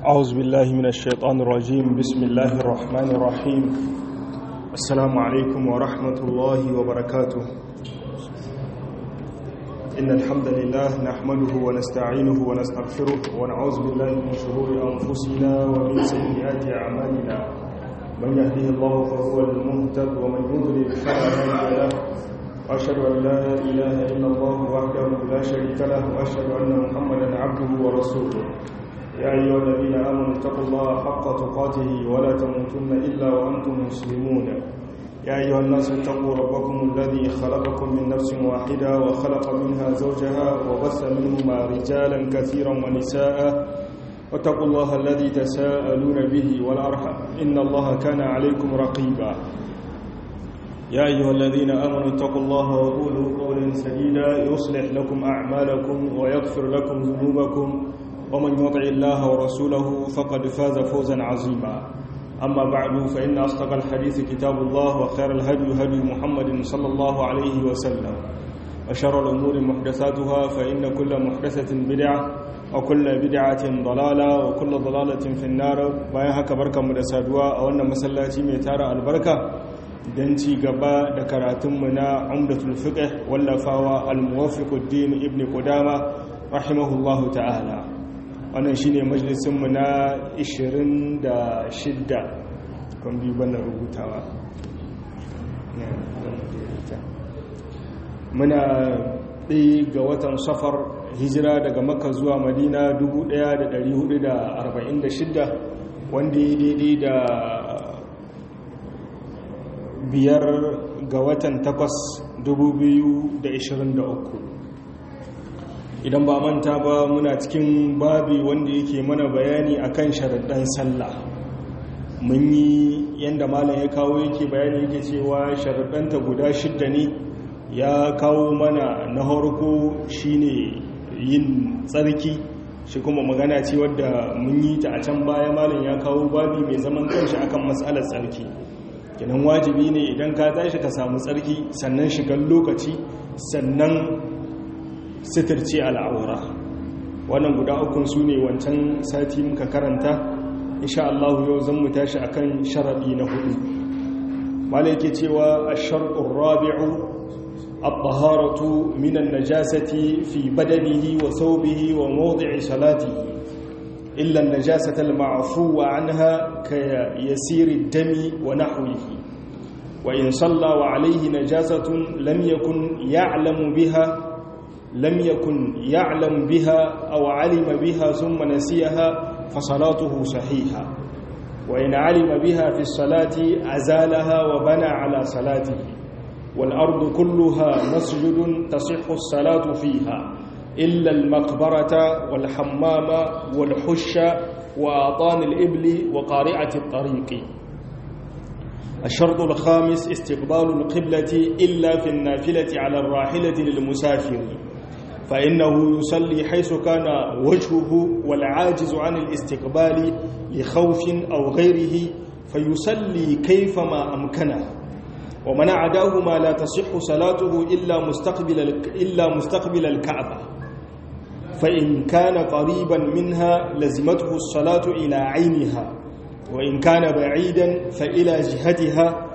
أعوذ بالله من الشيطان الرجيم. بسم الله الرحمن الرحيم. السلام عليكم ورحمة الله وبركاته. إن الحمد لله نحمده ونستعينه ونستغفره ونعوذ بالله من شرور أنفسنا ومن سيئات أعمالنا. من يهده الله فهو المهتد ومن يضلل فلا هادي له. وأشهد أن لا إله إلا الله وحده لا شريك له وأشهد أن محمدا عبده ورسوله. يا أيها الذين آمنوا اتقوا الله حق تقاته ولا تموتن إلا وأنتم مسلمون. يا أيها الناس اتقوا ربكم الذي خلقكم من نفس واحدة وخلق منها زوجها وبث منهما رجالا كثيرا ونساء واتقوا الله الذي تساءلون به والأرحام إن الله كان عليكم رقيبا. يا أيها الذين آمنوا اتقوا الله وقولوا قولا سديدا يصلح لكم أعمالكم ويغفر لكم ذنوبكم ومن يطع الله ورسوله فقد فاز فوزا عظيما. أما بعد فإن أصدق الحديث كتاب الله وخير الهدي هدي محمد صلى الله عليه وسلم وشر الأمور محدثاتها فإن كل محدثة بدعة وكل بدعة ضلالة وكل ضلالة في النار. وياهك بركة مدسادوا وأن مسلاتي ميتار البركة دنتي قباء دكراتمنا عمدة الفقه واللفاوى الموفق الدين ابن قدامة رحمه الله تعالى. wannan shine majalisinmu na 26 kan biyu bana rubutawa. Muna ɗaya ga watan safar hijira daga Makka zuwa Madina 1446 wanda ya daidai da 5 ga watan 8 2023. Idan ba manta ba muna cikin babi wanda yake mana bayani akan sharaɗin sallah. Mun yi yanda malam ya kawo yake bayani yake cewa sharaɗanta guda 6 ne. Ya kawo mana na harko shine yin tsarki, shi kuma magana ce wadda mun yi ta a can baya. Malam ya kawo babi mai zaman kanshi akan matsalar tsarki. Kenan wajibi ne idan ka tashi ka samu tsarki, sannan shigar lokaci, sannan sitirce al'aura. Wannan guda ukun su ne wancan sati muka karanta. Insha Allah yau zan mu tashi akan sharadi na 4. Malai yake cewa ash-shartu ar-rabi'u at-taharatu min an-najasati fi badanihi wa thawbihi wa mawdi'i salatihi illa an-najasata al-ma'fuwa anha ka yasiri ad-dami wa nahwihi wa in salla wa alayhi najasatun lam yakun يعلم بها أو علم بها ثم نسيها فصلاته صحيحة وإن علم بها في الصلاة أزالها وبنى على صلاته والأرض كلها مسجد تصح الصلاة فيها إلا المقبرة والحمام والحش وآطان الإبل وقارعة الطريق. الشرط الخامس استقبال القبلة إلا في النافلة على الراحلة للمسافر فإنه يصلي حيث كان وجهه والعاجز عن الاستقبال لخوف أو غيره فيصلي كيفما أمكنه ومن عداهما لا تصح صلاته إلا مستقبل الكعبة فإن كان قريبا منها لزمته الصلاة إلى عينها وإن كان بعيدا فإلى جهتها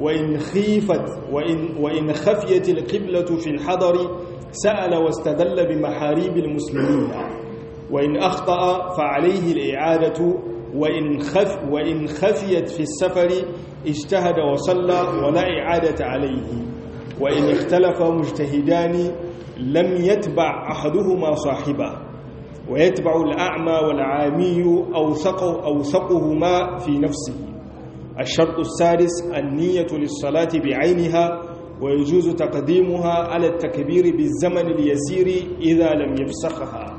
وإن خفيت القبلة في الحضر سأل واستدل بمحاريب المسلمين وإن أخطأ فعليه الإعادة وإن خفيت في السفر اجتهد وصلى ولا إعادة عليه وإن اختلف مجتهدان لم يتبع أحدهما صاحبه ويتبع الأعمى والعامي أوثقهما في نفسه. الشرط السادس النية للصلاة بعينها ويجوز تقديمها على التكبير بالزمن اليسير إذا لم يفسخها.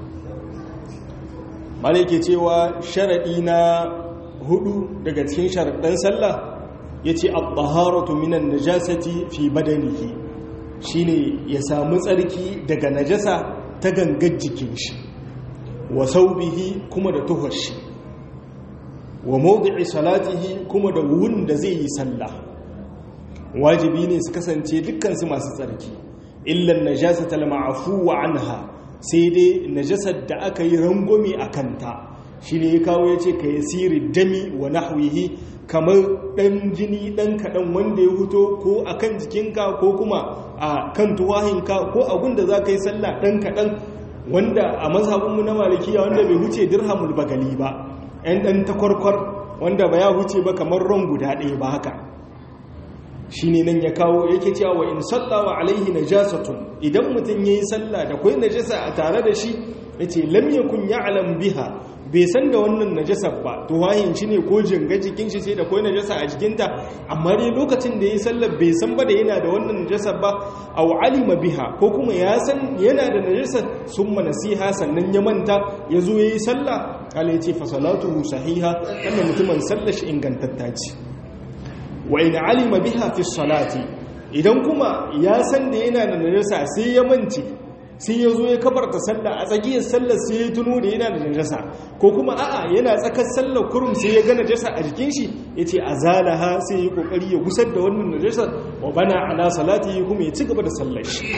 malike cewa sharadi na 4 daga cikin sharadan sallah yace at-taharatu minan najasati fi badanihi, shine ya samu tsarki daga najasa ta gangar jikin shi, wa thawbihi kuma da tuhar shi, wa mawdi'i salatihi kuma da wurin da zai yi sallah. Wajibi ne su kasance dukkansu masu tsarki illan najasatal ma'fuwa anha, sai dai najasar da aka yi rangwame a kanta shi ne ya kawo ya ce ka yasiri dami wa nahwihi kamar ɗan jini ɗan kaɗan wanda ya huto ko a kan jikinka ko kuma a kan tuwahinka ko abin da za ka yi sallah ɗan kaɗan wanda a mazhabinmu na malikiya wanda bai huce dirhamul bagali ba ɗan takwarkwar wanda ba ya huce ba kamar ron guda ɗaya ba haka shi ne nan ya kawo yake cewa wa in sallawa alaihi najasatun idan mutum ya yi sallah da kwai najasa a tare da shi ya ce lam yakun ya'lam biha bai san da wannan najasar ba to wahin shi ne ko jinga jikin shi sai da kwai najasa a jikinta amma dai lokacin da ya yi sallah bai san ba da yana da wannan najasar ba aw alima biha ko kuma ya san yana da najasar summa nasiha sannan ya manta ya zo ya yi sallah Allah ya ce fa salatuhu sahiha wannan mutumin sallar shi ingantatta ce wa in alima biha fi salati idan kuma ya san da yana da najasa sai ya manci sai ya zo ya kabarta sallah a tsakiyar sallar sai ya tuno da yana da najasa ko kuma a'a yana tsakar sallar kurum sai ya ga najasa a jikin shi yace azalaha sai ya kokari ya gusar da wannan najasa wa bana ala salati kuma ya ci gaba da sallar shi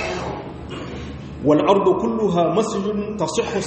wal ardu kulluha masjidun tasihhu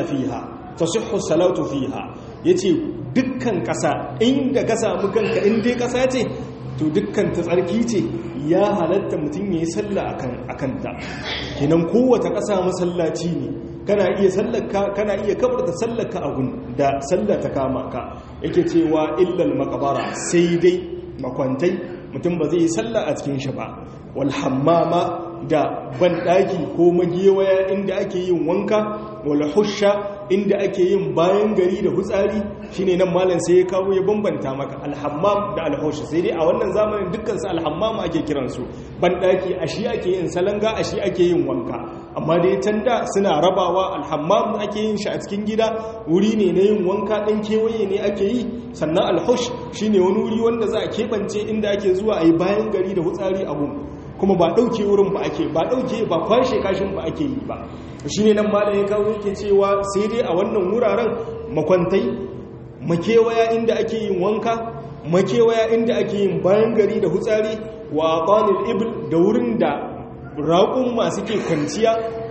salatu fiha yace dukkan kasa inda ka samu kanka in dai kasa ce to dukkan ta tsarki ce ya halatta mutum ya yi sallah a kanta kenan kowace ƙasa masallaci ne kana iya sallaka kana iya kabarta sallaka abun da sallah ta kama ka yake cewa illal maqbara sai dai makwantai mutum ba zai yi sallah a cikin shi ba wal hammama da banɗaki ko magewaya inda ake yin wanka wal husha inda ake yin bayan gari da hutsari shine nan malam sai ya kawo ya bambanta maka alhammam da alhusha sai dai a wannan zamanin dukkan su alhammam ake kiran su banɗaki a shi ake yin salanga a shi ake yin wanka amma dai tanda suna rabawa alhammam ake yin shi a cikin gida wuri ne na yin wanka dan kewaye ne ake yi sannan alhush shine wani wuri wanda za a keɓance inda ake zuwa a yi bayan gari da hutsari a gun kuma ba ɗauke wurin ba ake ba ɗauke ba kwashe kashin ba ake yi ba shi ne nan malam ya kawo yake cewa sai dai a wannan wuraren makwantai makewaya inda ake yin wanka makewaya inda ake yin bayan gari da hutsari wa aqanil ibl da wurin da raƙun masu ke kwanciya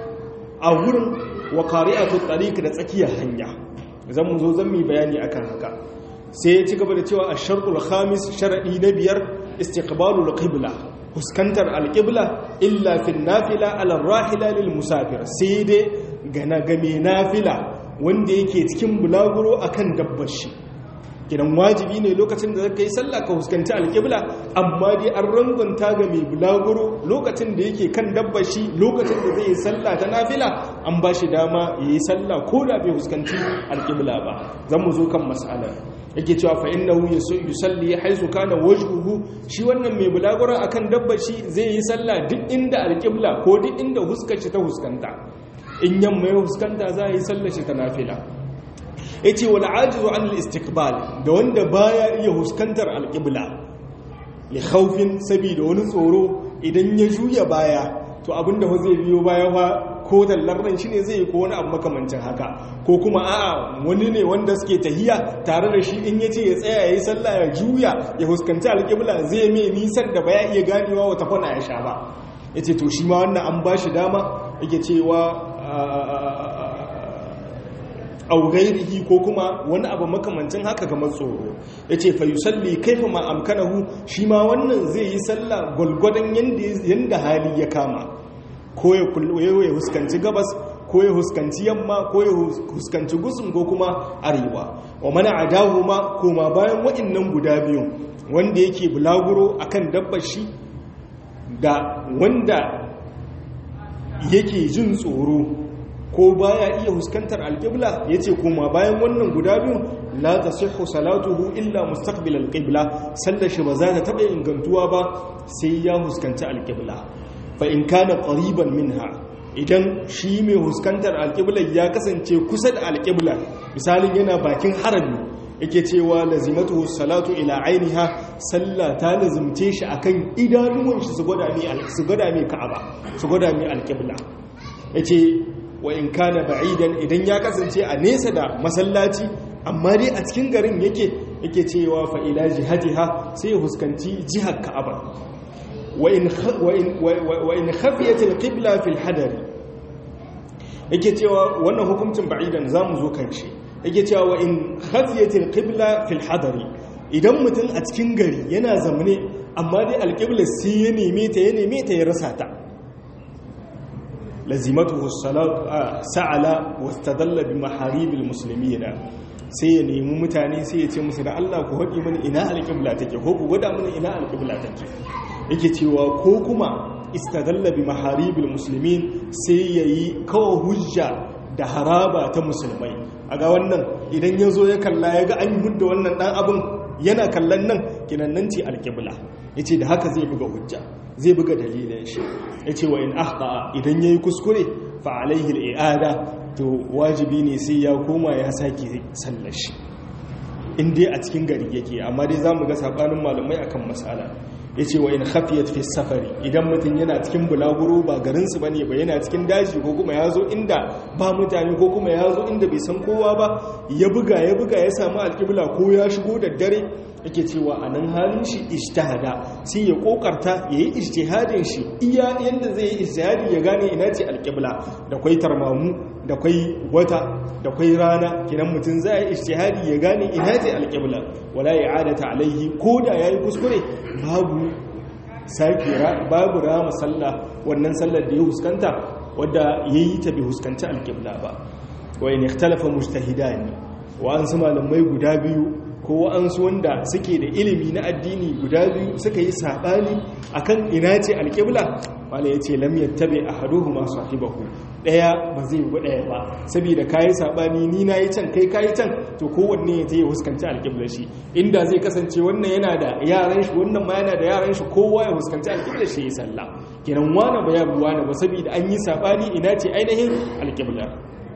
a wurin wa qari'atu tariq da tsakiyar hanya zan mu zo zan mi bayani akan haka sai ya ci gaba da cewa ash-shartul khamis sharadi na biyar istiqbalul qibla fuskantar alƙibla illa fin nafila alar rahila lil musafir sai dai gana game nafila wanda yake cikin bulaguro akan dabbar shi kidan wajibi ne lokacin da zaka yi sallah ka fuskanci alƙibla amma dai an rangunta ga mai bulaguro lokacin da yake kan dabbar shi lokacin da zai yi sallah ta nafila an ba shi dama yayi sallah ko da bai fuskanci alƙibla ba zan mu zo kan mas'alar yake cewa fa innahu yusalli haizu kana wajhuhu shi wannan mai bulagura akan dabbar shi zai yi sallah duk inda alqibla ko duk inda huskar shi ta huskanta in yamma ya huskanta za yi sallar shi ta nafila yace wal ajizu an al istiqbal da wanda baya iya huskantar alqibla li khawfin sabida wani tsoro idan ya juya baya to abinda fa zai biyo baya fa ko tallarren shi ne zai yi ko wani abu makamancin haka ko kuma a'a wani ne wanda suke tahiya tare da shi in yace ya tsaya yayi sallah ya juya ya huskanci alƙibla zai mai nisan da baya iya ganewa wata kwana ya sha ba yace to shi ma wannan an bashi dama yake cewa au gairihi ko kuma wani abu makamancin haka kamar tsoro yace fa yusalli kaifa ma amkanahu shi ma wannan zai yi sallah gulgudan yanda hali ya kama ko ya huskanci gabas ko ya huskanci yamma ko ya huskanci gusun ko kuma arewa wa mana adahu ma koma bayan waɗannan guda biyu wanda yake bulaguro akan dabbar shi da wanda yake jin tsoro ko baya iya huskantar alƙibla yace koma bayan wannan guda biyu la tasihhu salatuhu illa mustaqbil alqibla sallar shi ba za ta taba ingantuwa ba sai ya huskanci alqibla fa in kana qariban minha idan shi mai huskantar alqibla ya kasance kusa da alqibla misalin yana bakin harami yake cewa lazimatu salatu ila ainiha sallah ta lazimce shi akan idanuwan shi su gwada mai ka'aba su gwada mai alqibla yace wa in kana ba'idan idan ya kasance a nesa da masallaci amma dai a cikin garin yake cewa fa ila jihatiha sai ya huskanci jihar Ka'aba wa in khafiyat al-qibla fi al-hadari yake cewa wannan hukuncin ba'idan zamu zo kan shi yake cewa wa in khafiyatil qibla fil hadari idan mutum a cikin gari yana zamane amma dai alqibla sai ya neme ta ya rasa ta lazimatuhu salatu sa'ala wastadalla bi maharibil muslimina sai ya nemi mutane sai ya ce musu da Allah ku haɗi mini ina alqibla take ko ku gwada mini ina alqibla take yake cewa ko kuma istadalla bi maharibil muslimin sai yayi kawo hujja da haraba ta musulmai aga wannan idan yazo ya kalla ya ga an hudda wannan dan abun yana kallon nan kinannan ce alqibla yace da haka zai buga hujja zai buga dalilin shi yace wa in akhta idan yayi kuskure fa alaihi al-i'ada to wajibi ne sai ya koma ya sake sallar shi in dai a cikin gari yake amma dai zamu ga sabanin malamai akan mas'ala yace wa in khafiyat fi safari idan mutum yana cikin bulaguro ba garin su bane ba yana cikin daji ko kuma yazo inda ba mutane ko kuma yazo inda bai san kowa ba ya buga ya samu alqibla ko ya shigo da dare yake cewa a nan halin shi ijtihada sai ya kokarta yayi ijtihadin shi iya yanda zai yi ijtihadi ya gane ina ce alqibla da kai tarmamu da kai wata da kai rana kinan mutun zai yi ijtihadi ya gane ina ce alqibla wala i'adata alaihi koda yayi kuskure babu rama sallah wannan sallar da ya huskanta wadda yayi ta bai huskanci alqibla ba wa in ikhtalafa mujtahidani wa an sama malamai guda biyu ko wa'ansu wanda suke da ilimi na addini guda biyu suka yi saɓani akan ina ce alƙibla wala ya ce lam yattabi ahaduhuma sahibahu ɗaya ba zai bi ɗaya ba saboda kayi saɓani ni na yi can kai kayi can to kowanne ya je ya huskanci alƙibla shi inda zai kasance wannan yana da yaran shi wannan ma yana da yaran shi kowa ya huskanci alƙibla shi ya sallah kenan wani ba ya bi wani ba saboda an yi saɓani ina ce ainihin alƙibla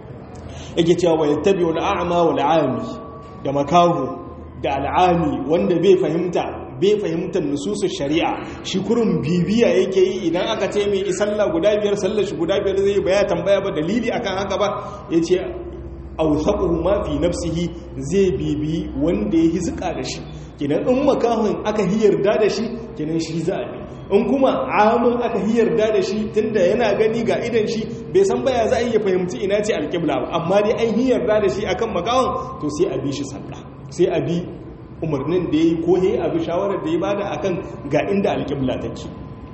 yake cewa wa yattabi wal a'ma wal 'ami da makahu da al'ami wanda bai fahimtar nususun shari'a shi kurun bibiya yake yi idan aka ce mai isalla guda biyar sallar shi guda biyar zai baya tambaya ba dalili akan haka ba ya ce ausaquhu ma fi nafsihi zai bibi wanda ya hizika da shi kinan in makahun aka hiyarda da shi kinan shi za a bi in kuma amin aka hiyarda da shi tunda yana gani ga idan shi bai san baya za a iya fahimci ina ce alƙibla ba amma dai an hiyarda da shi akan makahun to sai a bi shi sallah sai a bi umarnin da ya yi ko ya abi shawarar da ya bada akan ga inda alƙibla take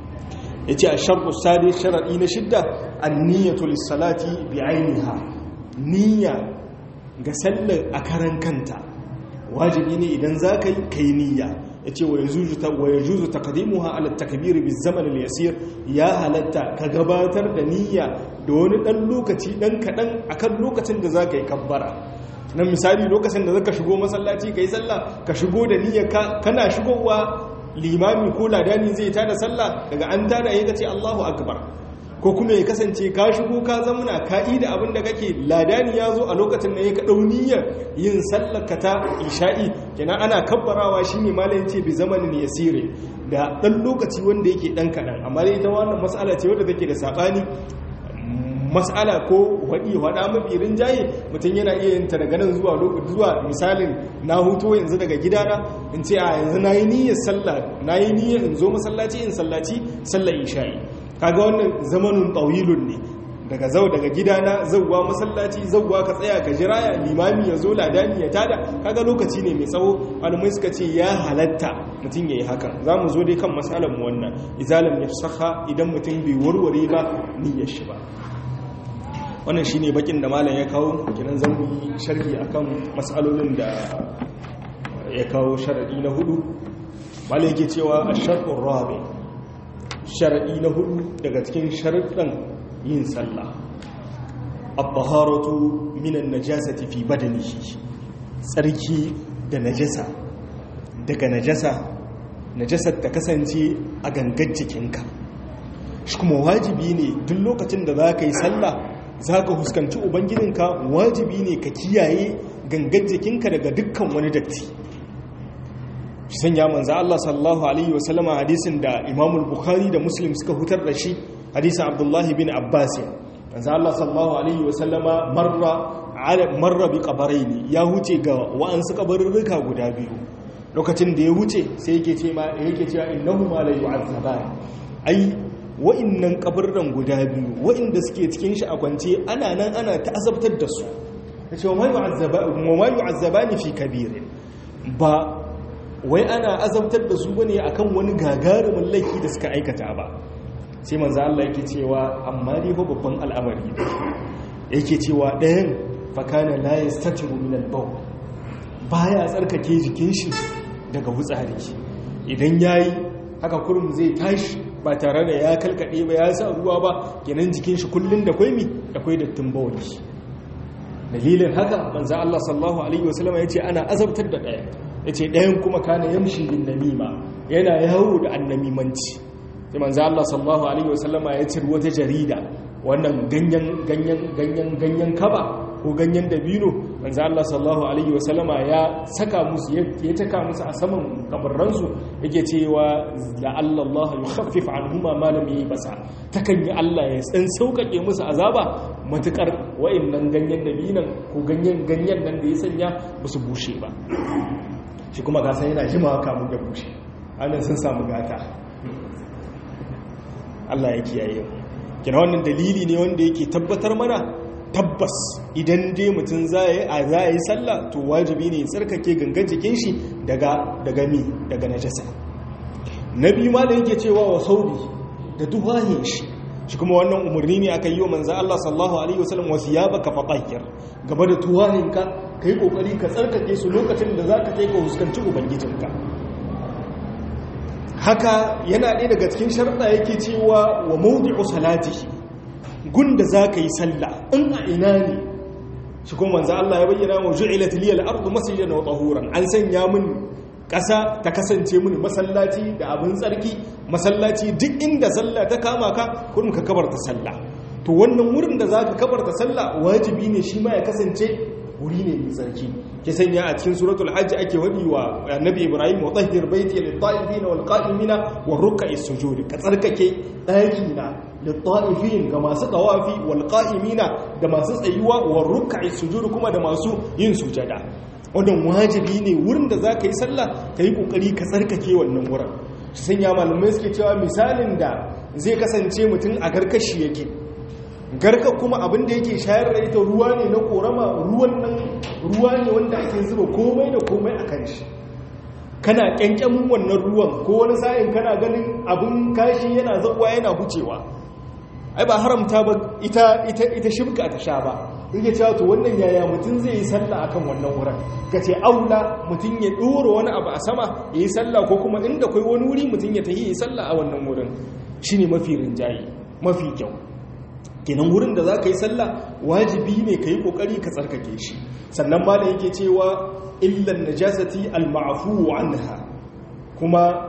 ya ce a sharɗu sadi sharaɗi na shidda an niyyatu lissalati bi ainiha niyya ga sallar a karan kanta wajibi ne idan za ka yi kai niyya ya ce wa ya juzu takadimuha ala takbir bi zaman al-yasir ya halatta ka gabatar da niyya da wani ɗan lokaci ɗan kaɗan akan lokacin da za ka yi kabbara nan misali lokacin da zaka shigo masallaci kai sallah ka shigo da niyyar kana shigowa limami ko ladani zai tada sallah daga an tada yayin ka ce Allahu akbar ko kuma ya kasance ka shigo ka zamuna ka yi da abin da kake ladani ya zo a lokacin da ya ka dau niyyar yin sallar ka ta isha'i kenan ana kabbarawa shine malamin ce bi zamanin yasire da dan lokaci wanda yake dan kadan amma dai ita wannan mas'ala ce wanda take da sabani mas'ala ko wada mafi rinjaye mutum yana iya yin ta daga nan zuwa misalin na hutu yanzu daga gidana in ce a yanzu na yi niyyar sallah na yi niyyar in zo masallaci in sallaci sallar isha'i kaga wannan zamanin tawilun ne daga gidana zauwa masallaci zauwa ka tsaya ka jira ya limami ya zo ladani ya tada kaga lokaci ne mai tsawo malamai suka ce ya halatta mutum ya yi hakan za mu zo dai kan matsalar mu wannan izalam ya saka idan mutum bai warware ba niyyar shi ba wannan shine bakin da malam ya kawo kinan zan yi sharhi akan mas'alolin da ya kawo sharadi na hudu malam yake cewa ash-shartu rabi sharadi na hudu daga cikin sharuɗan yin sallah at-taharatu min an-najasati fi badanihi tsarki da najasa daga najasar ta kasance a gangar jikinka shi kuma wajibi ne duk lokacin da za ka yi sallah za ka huskanci ubangijinka wajibi ne ka kiyaye gangan jikinka daga dukkan wani datti shi sanya manzo Allah sallallahu alaihi wasallama hadisin da Imam al-Bukhari da Muslim suka hutar da shi hadisin Abdullah bin Abbas manzo Allah sallallahu alaihi wasallama marra bi qabrayn ya huce ga wa'ansu kabarurruka guda biyu lokacin da ya huce sai yake cewa innahuma la yu'azzaban ai wa'innan kaburran guda biyu wa'inda suke cikin shi a kwance ana nan ana ta'azabtar da su yace wa ma yu'azzabani fi kabir, ba wai ana azabtar da su bane akan wani gagarumin laifi da suka aikata ba. Sai manzo Allah yake cewa amma dai fa babban al'amari yake cewa ɗayan fakana la yastatiru min al-bawl, baya tsarkake jikin shi daga wutsari. Idan yayi haka kurum zai tashi ba tare da ya kalkade ba, ya sa ruwa ba, kenan jikin shi kullun da akwai dattin bawli. Dalilin haka manzo Allah sallallahu alaihi wasallam yace ana azabtar da ɗayan. Yace ɗayan kuma kana yamshi bin namima, yana yawo da annamimanci. Sai manzo Allah sallallahu alaihi wasallama ya ciri wata jarida, wannan ganyen kaba ko ganyen dabino, manzo Allah sallallahu alaihi wasallama ya saka musu, ya taka musu a saman kabarransu, yake cewa la Allah yukhaffif anhuma ma lam yabsa, takan yi Allah ya san saukake musu azaba matukar wa'annan ganyen dabinan ko ganyen nan da ya sanya ba su bushe ba. Shi kuma gasan yana jimawa kamun da bushe, anan sun samu gata. Allah ya kiyaye mu. Kina wannan dalili ne wanda yake tabbatar mana tabbas idan dai mutum za yi sallah to wajibi ne tsarkake gangan jikin shi daga najasa. Na biyu ma da yake cewa wa saubi da duhahin shi kuma wannan umarni ne aka yi wa manzo Allah sallallahu alaihi wasallam wasiyabaka fatahhir, gaba da tuwahinka kai kokari ka tsarkake su lokacin da zaka kai ka huskanci ubangijinka. Haka yana ɗaya daga cikin sharuɗa yake cewa wa mawdi'u salatihi, gunda zaka yi sallah in a ina ne. Shi kuma manzo Allah ya bayyana wa ju'ilat liyal ardu masjidan wa tahuran, an sanya min ƙasa ta kasance mini masallaci da abin tsarki. Masallaci duk inda sallah ta kama ka kurum ka kabarta sallah. To wannan wurin da zaka kabarta sallah wajibi ne shi ma ya kasance wuri ne mai tsarki. Ke sanya a cikin suratul hajj ake wadi wa annabi Ibrahim wa tahhir baiti lit-ta'ifina wal-qa'imina war-ruk'is sujud, ka tsarkake ɗaki na lit-ta'ifin ga masu tawafi, wal-qa'imina da masu tsayuwa, war-ruk'is sujud kuma da masu yin sujada. Wannan wajibi ne wurin da zaka yi sallah kai kokari ka tsarkake wannan wurin. Shi sanya malamai suke cewa misalin da zai kasance mutum a garkashi yake, garka kuma abin da yake shayar da ita ruwa ne na korama, ruwa ne wanda ake zuba komai da komai a kan shi. Kana kyankyamin wannan ruwan ko wani sa'in kana ganin abin kashi yana zakuwa yana hucewa, ai ba haramta ba ita shibka ta sha ba. Yake cewa to wannan yaya mutum zai yi sallah akan wannan wurin, kace aula mutum ya dora wani abu a sama ya yi sallah, ko kuma inda kai wani wuri mutum ya tafi yi sallah a wannan wurin, shine mafi rinjayi mafi kyau. Kenan wurin da za ka yi sallah wajibi ne ka yi ƙoƙari ka tsarkake shi. Sannan ma da yake cewa illan najasati al-ma'fu anha, kuma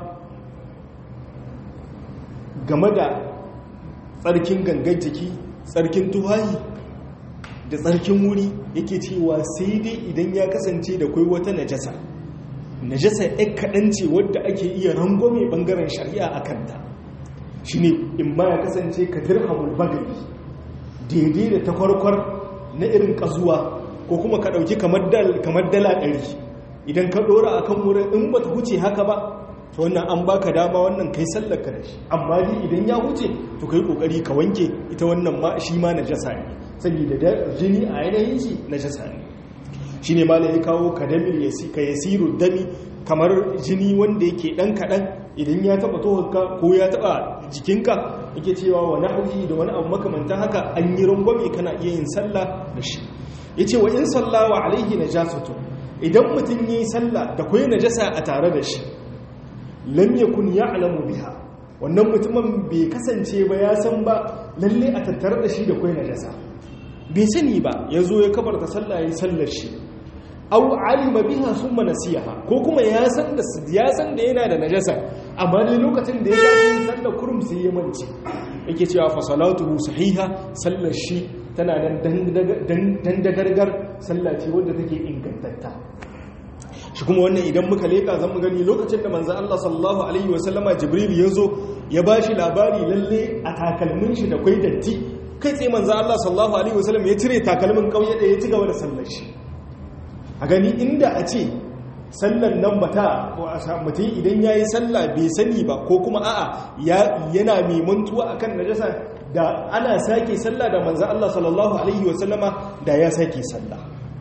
game da tsarkin gangan jiki, tsarkin tuhayi da tsarkin wuri yake cewa sai dai idan ya kasance da kai wata najasa ɗan kaɗan ce wadda ake iya rangwame ɓangaren shari'a a kanta. Shi ne in ma ya kasance ka dirhamul bagari, daidai da takwarkwar na irin ƙazuwa, ko kuma ka ɗauki kamar dala 100 idan ka ɗora a kan wurin, in ba ta huce haka ba to wannan an baka dama wannan kai sallar ka da shi. Amma ni idan ya huce to kai kokari ka wanke ita, wannan ma shi ma najasa ne, saboda da jini a yanayin shi najasa ne. Shine malai ya kawo kadamil ka yasiru dami, kamar jini wanda yake dan kadan idan ya taba tohonka ko ya taba jikinka, yake cewa wa nahwi da wani abu makamantan haka an yi rangwame kana iya yin sallah da shi. Yace wa in sallawa alaihi najasatu, idan mutum yayi sallah da koyi najasa a tare da shi, lam yakun ya'lamu biha, wannan mutumin bai kasance ba ya san ba lalle a tattare da shi da koyi najasa, bai sani ba yazo ya kabarta sallah yayi sallar shi. Aw alima biha thumma nasiha, ko kuma ya san da yana da najasa amma dai lokacin da ya tashi sallar kurum sai ya mance, yake cewa fa salatuhu sahiha, sallar shi tana dan dagargar sallah ce wanda take ingantatta. Shi kuma wannan idan muka leka zan mu gani lokacin da manzo Allah sallallahu alaihi wasallama Jibril yazo ya bashi labari lalle a takalmin shi da kai datti, kai sai manzo Allah sallallahu alaihi wasallam ya cire takalmin kauye da ya ci gaba da sallar shi. A gani inda a ce sallar nan bata mutum idan ya yi sallah bai sani ba, ko kuma a'a yana mai mantuwa akan najasa, da ana sake sallah da manzo Allah sallallahu alaihi wasallama da ya sake sallah.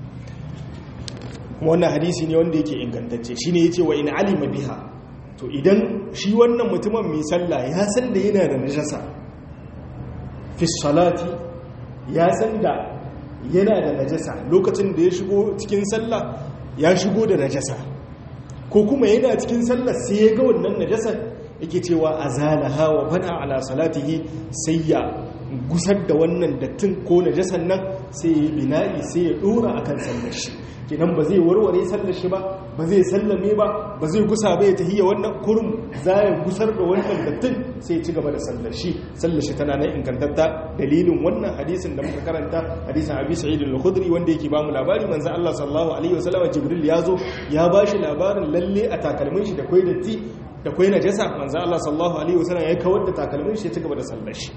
kuma wannan hadisi ne wanda yake ingantacce shine yace wa in alima biha, to idan shi wannan mutumin mai sallah ya san da yana da najasa fi salati, ya san da yana da najasa lokacin da ya shigo cikin sallah ya shigo da najasa, ko kuma yana cikin sallah sai ya ga wannan najasar, yake cewa azalaha wa bana ala salatihi, sai ya gusar da wannan dattin ko najasan nan sai ya bina'i sai ya dora akan sallar shi. kenan ba zai warware sallar shi ba zai sallame ba zai gusa ba ya tahiyya wannan kurum za ya gusar da wannan dattin sai ya ci gaba da sallar shi tana nan ingantatta dalilin wannan hadisin da muka karanta, hadisin Abi Sa'id al-Khudri wanda yake ba mu labari manzo Allah sallallahu alaihi wasallam Jibril ya zo ya bashi labarin lalle a takalmin shi da kai datti da kai najasa, manzo Allah sallallahu alaihi wasallam ya kawar da takalmin shi ya ci gaba da sallar shi.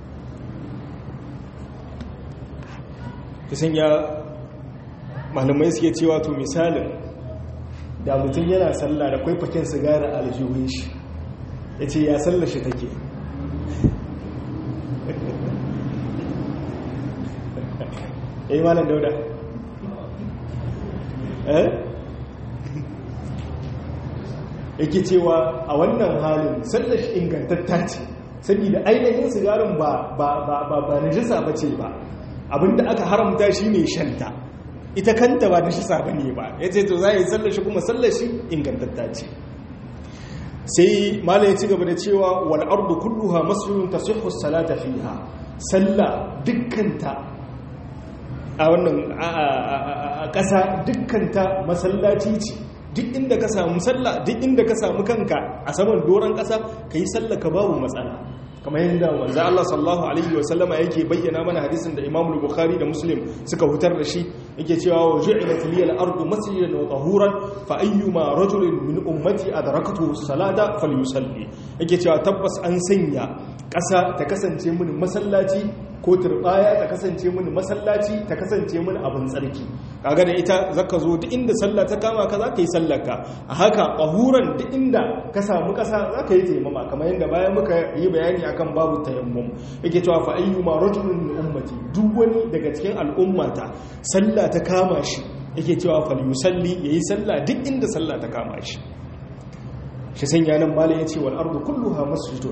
kisan ya malamai suke cewa to misalin da mutum yana sallah da kwai fakin sigari a aljihun shi ya ce ya sallar shi take ya yi malam dauda yake cewa a wannan halin sallar shi ingantatta ce saboda ainihin sigarin ba najisa ba ce ba, abinda aka haramta shi ne shanta, ita kanta ba najisa ba ne ba. Ya ce to za a yi sallar shi kuma sallar shi ingantatta ce. sai malam ya ci gaba da cewa wal ardu kulluha masjidun tasihhu as-salata fiha, sallah dukkanta a wannan a ƙasa dukkanta masallaci ce, duk inda ka samu sallah, duk inda ka samu kanka a saman doron ƙasa ka yi sallah ka babu matsala, kamar yadda manzo Allah sallallahu alaihi wa sallama yake bayyana mana hadisin da Imam Bukhari da Muslim suka hutar da shi, yake cewa wa ju'ilat liyal ardu masjidan wa tahuran fa ayyuma rajulin min ummati adrakatuhu as-salata falyusalli, yake cewa tabbas an sanya ƙasa ta kasance mini masallaci ko turbaya ta kasance mini masallaci ta kasance mini abin tsarki. Kaga da ita zaka zo duk inda sallah ta kama ka zaka yi sallarka, a haka qahuran duk inda ka samu kasa zaka yi taimama, kamar yadda bayan muka yi bayani akan babu tayammum. Yake cewa fa ayyuma rajulun min ummati, duk wani daga cikin al'ummata sallah ta kama shi, yake cewa falyusalli, yayi sallah duk inda sallah ta kama shi. Shi sanya nan malai yace wal ardu kulluha masjidun,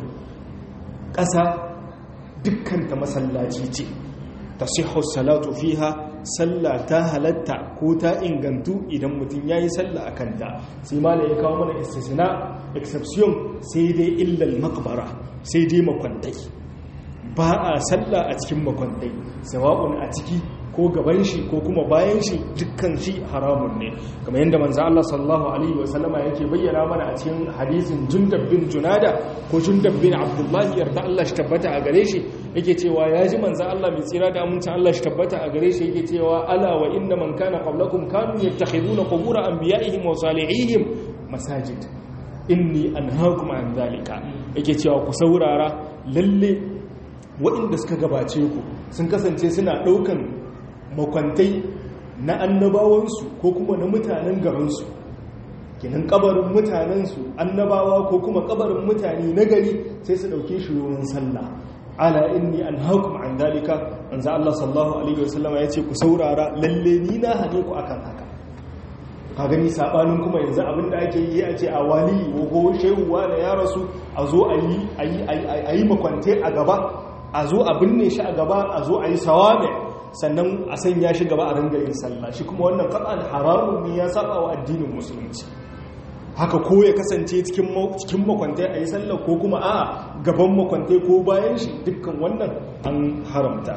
ƙasa dukkanta masallaci ce, tasihhu salatu fiha, sallah ta halatta ko ta ingantu idan mutum yayi sallah akan ta. Sai malai ya kawo mana istisna, exception, sai dai illal maqbara, sai dai makwantai. Ba a sallah a cikin makwantai, sawa'un a ciki ko gaban shi ko kuma bayan shi, dukkan shi haramun ne, kamar yadda manzo Allah sallallahu alaihi wa sallama yake bayyana mana a cikin hadisin Jundab bin Junada ko Jundab bin Abdullah yarda Allah shi tabbata a gare shi, yake cewa ya ji manzo Allah mai tsira da amincin Allah shi tabbata a gare shi, yake cewa ala wa inna man kana qablakum kanu yattakhiduna qubur anbiya'ihim wa salihihim masajid inni anhaakum an dhalika, yake cewa ku saurara, lalle waɗanda suka gabace ku sun kasance suna ɗaukan makwantai na annabawansu ko kuma na mutanen garinsu, kinan kabarin mutanensu annabawa ko kuma kabarin mutane na gari sai su dauke shi wurin sallah. Ala inni anhaakum an dalika, manzo Allah sallallahu alaihi wasallam ya ce ku saurara, lalle ni na hane ku akan haka. Ka gani sabanin kuma yanzu abinda ake yi a ce a wali ko shehuwa da ya rasu a zo a yi makwante a gaba, a zo a binne shi a gaba, a zo a yi sawabe, sannan a sanya shi gaba a ringa yin sallah. Shi kuma wannan qat'an haramun ne, ya saba wa addinin musulunci. Haka ko ya kasance cikin makwantai a yi sallah ko kuma a gaban makwantai ko bayan shi, dukkan wannan an haramta.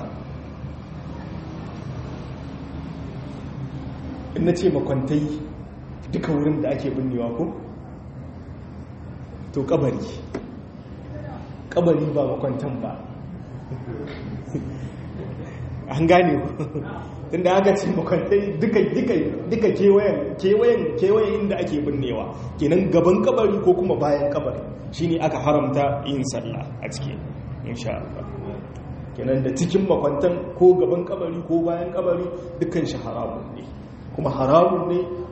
In na ce makwantai duka wurin da ake binnewa ko to kabari ba makwantan ba. An gane ku tunda aka ce makwantai duka kewayen inda ake binnewa, kenan gaban kabari ko kuma bayan kabari shine aka haramta yin sallah a ciki insha Allah. Kenan da cikin makwantan ko gaban kabari ko bayan kabari dukkan shi haramun ne, kuma haramun ne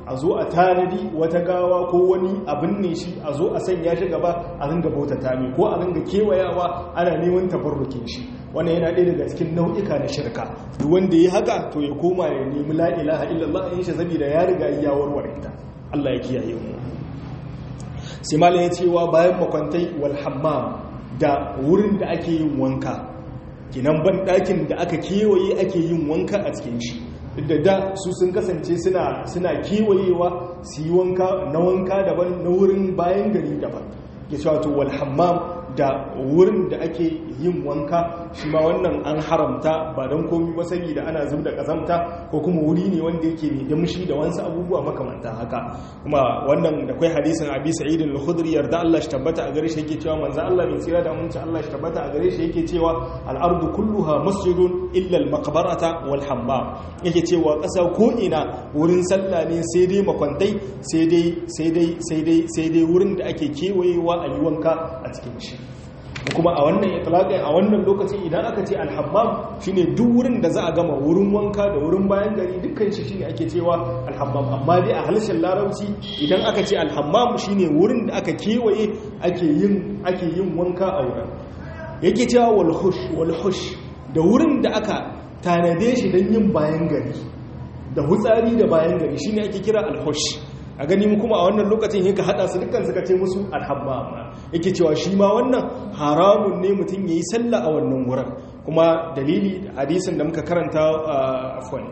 a zo a tanadi wata gawa ko wani abin ne shi a zo a sanya shi gaba a ringa bauta tami ko a ringa kewayawa ana neman tabarrukin shi wannan yana ɗaya daga cikin nau'ika na shirka duk wanda ya haka to ya koma ya nemi la ilaha illallah in shi saboda ya riga ya warware ita Allah ya kiyaye mu sai malam ya cewa bayan makwantai wal hammam da wurin da ake yin wanka kinan ban ɗakin da aka kewaye ake yin wanka a cikin shi da su sun kasance suna kewayewa su yi wanka na wanka daban na wurin bayan gari daban ya ce wato wal hammam da wurin da ake yin wanka shi ma wannan an haramta ba don komi ba saboda ana zub da kazamta ko kuma wuri ne wanda yake mai damshi da wasu abubuwa makamanta haka kuma wannan da kai hadisin Abi Sa'id al-Khudri yarda Allah shi tabbata a gare shi yake cewa manzo Allah bin tsira da mun ci Allah shi tabbata a gare shi yake cewa al-ardu kulluha masjidun illa al-maqbarata wal hammam yake cewa ƙasa ko ina wurin sallah ne sai dai makwantai sai dai wurin da ake kewayewa a yi wanka a cikin shi kuma a wannan itlaqin a wannan lokacin idan aka ce al-hammam shine duk wurin da za a gama wurin wanka da wurin bayan gari dukkan shi shine ake cewa al-hammam amma dai a harshen larabci idan aka ce al-hammam shine wurin da aka kewaye ake yin wanka a wurin yake cewa wal hush da wurin da aka tanade shi don yin bayan gari da hutsari da bayan gari shine ake kira al-hush a gani mu kuma a wannan lokacin yake hada su dukkan suka ce musu al-hammam yake cewa shi ma wannan haramun ne mutum yayi sallah a wannan wurin kuma dalili hadisin da muka karanta afwan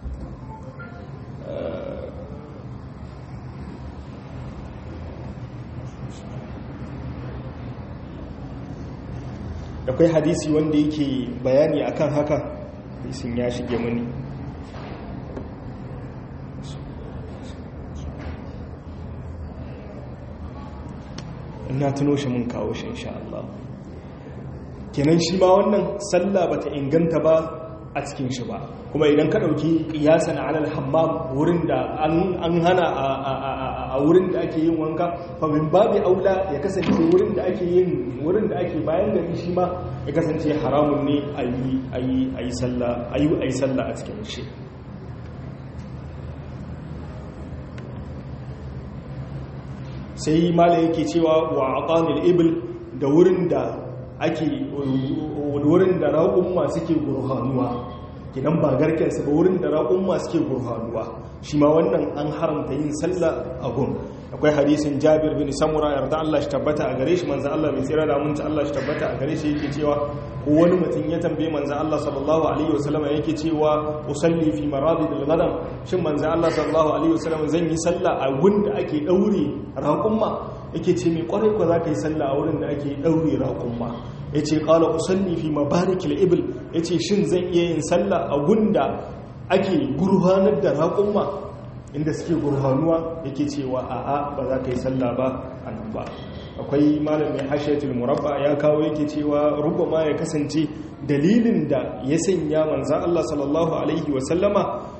da kai hadisi wanda yake bayani akan haka hadisin ya shige mani ina tuno shi mun kawo shi insha Allah kenan shi ma wannan sallah bata inganta ba a cikin shi ba kuma idan ka dauki qiyasan ala al-hammam wurin da an hana a wurin da ake yin wanka fa min babi aula ya kasance wurin da ake bayan gari shi ma ya kasance haramun ne ayi sallah a cikin shi sai mala yake cewa wa aqanil ibil da wurin da raƙumma suke gurhanuwa kidan ba garkensu ba wurin da raƙumma suke gurhanuwa shi ma wannan an haramta yin sallah a gun akwai hadisin Jabir bin Samura yarda Allah shi tabbata a gare shi manzo Allah bai tsira da munci Allah shi tabbata a gare shi yake cewa ko wani mutum ya tambaye manzo Allah sallallahu alaihi wasallam yake cewa usalli fi maradil ghadam shin manzo Allah sallallahu alaihi wasallam zan yi sallah a gun da ake daure raƙumma yake ce mai kwarai ko za ka yi sallah a wurin da ake daure raƙumma ya ce ƙala usalli fi mabarikil ibil ya ce shin zan iya yin sallah a gunda ake gurhanar da raƙumma inda suke gurhanuwa yake cewa a'a ba za ka yi sallah ba a nan ba akwai malamin hashiyatul murabba ya kawo yake cewa rubama ya kasance dalilin da ya sanya manzan Allah sallallahu alaihi wasallama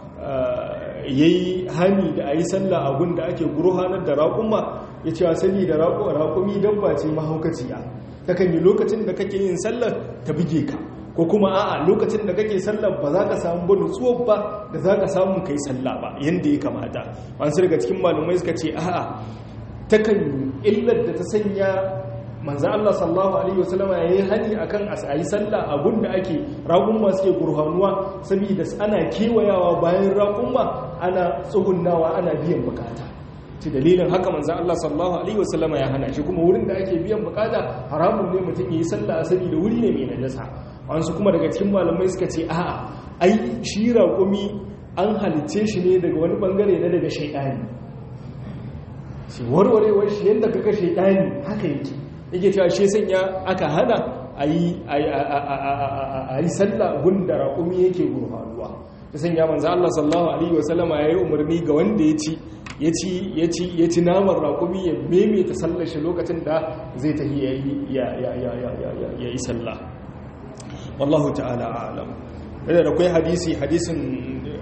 yayi hani da ayi sallah a gunda ake gurhanar da raƙumma ya cewa sani da raƙumi dabba ce mahaukaciya takan yi lokacin da kake yin sallar ta bige ka ko kuma a'a lokacin da kake sallar ba za ka samu ba nutsuwar ba da za ka samu kai sallah ba yanda ya kamata wasu daga cikin malumai suka ce a'a takan illar da ta sanya manzo Allah sallallahu alaihi wasallam yayi hani akan ayi sallah a gunda ake raƙumma suke gurhanuwa saboda ana kewayawa bayan raƙumma ana tsugunnawa ana biyan bukata ci dalilin haka manzo Allah sallallahu alaihi wasallam ya hana shi kuma wurin da ake biyan bukata haramun ne mutum yayi sallah saboda wuri ne mai najasa wasu kuma daga cikin malamai suka ce a'a ai shi raƙumi an halicce shi ne daga wani bangare na daga shaytani shi warwarewar shi yanda kaga shaytani haka yake cewa shi sanya aka hana ayi sallah gunda raƙumi yake gurfanuwa ta sanya manzo Allah sallallahu alaihi wasallama yayi umarni ga wanda ya ci naman raƙumi ya maimaita sallar shi lokacin da zai tafi ya yi sallah wallahu ta'ala a'lam da kai hadisin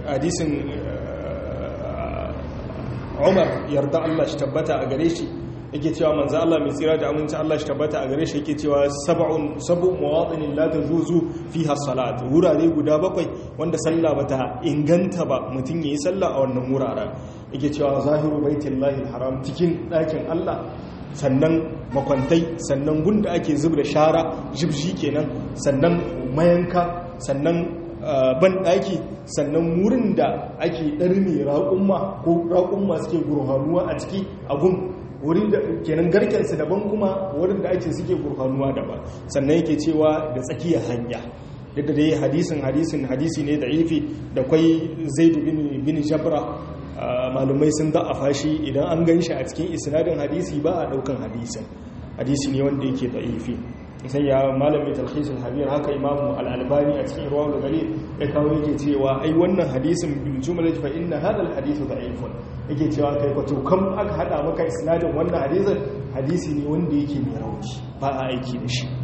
Umar yarda Allah shi tabbata a gare shi yake cewa manzo Allah mai tsira da aminci Allah shi tabbata a gare shi yake cewa sab'u mawadin la tajuzu fiha salat, wurare guda 7 wanda sallah bata inganta ba mutum yayi sallah a wannan wuraren. Yake cewa zahiru baitillahi alharam, cikin ɗakin Allah, sannan makwantai, sannan gunda ake zub da shara jibji kenan, sannan mayanka, sannan ban ɗaki, sannan wurin da ake ɗarme raƙumma ko raƙumma suke gurhanuwa a ciki abun wurin da kenan garkensu daban, kuma wurin da ake suke gurhanuwa daban. Sannan yake cewa da tsakiyar hanya, duk da dai hadisi ne da ifi da kwai Zaid bin Jabra, malumai sun da'afa shi, idan an gan shi a cikin isnadin hadisi ba a daukan hadisi ne wanda yake da ifi. sai ya malami talhisul habir, haka imamu al-albani a cikin ruwa gari ya kawo yake cewa ai wannan hadisin bil jumlah fa inna hadha al-hadithu da'ifun, yake cewa kai kwato kam aka hada maka isnadin wannan hadisin, hadisi ne wanda yake mai rauni, ba a aiki da shi.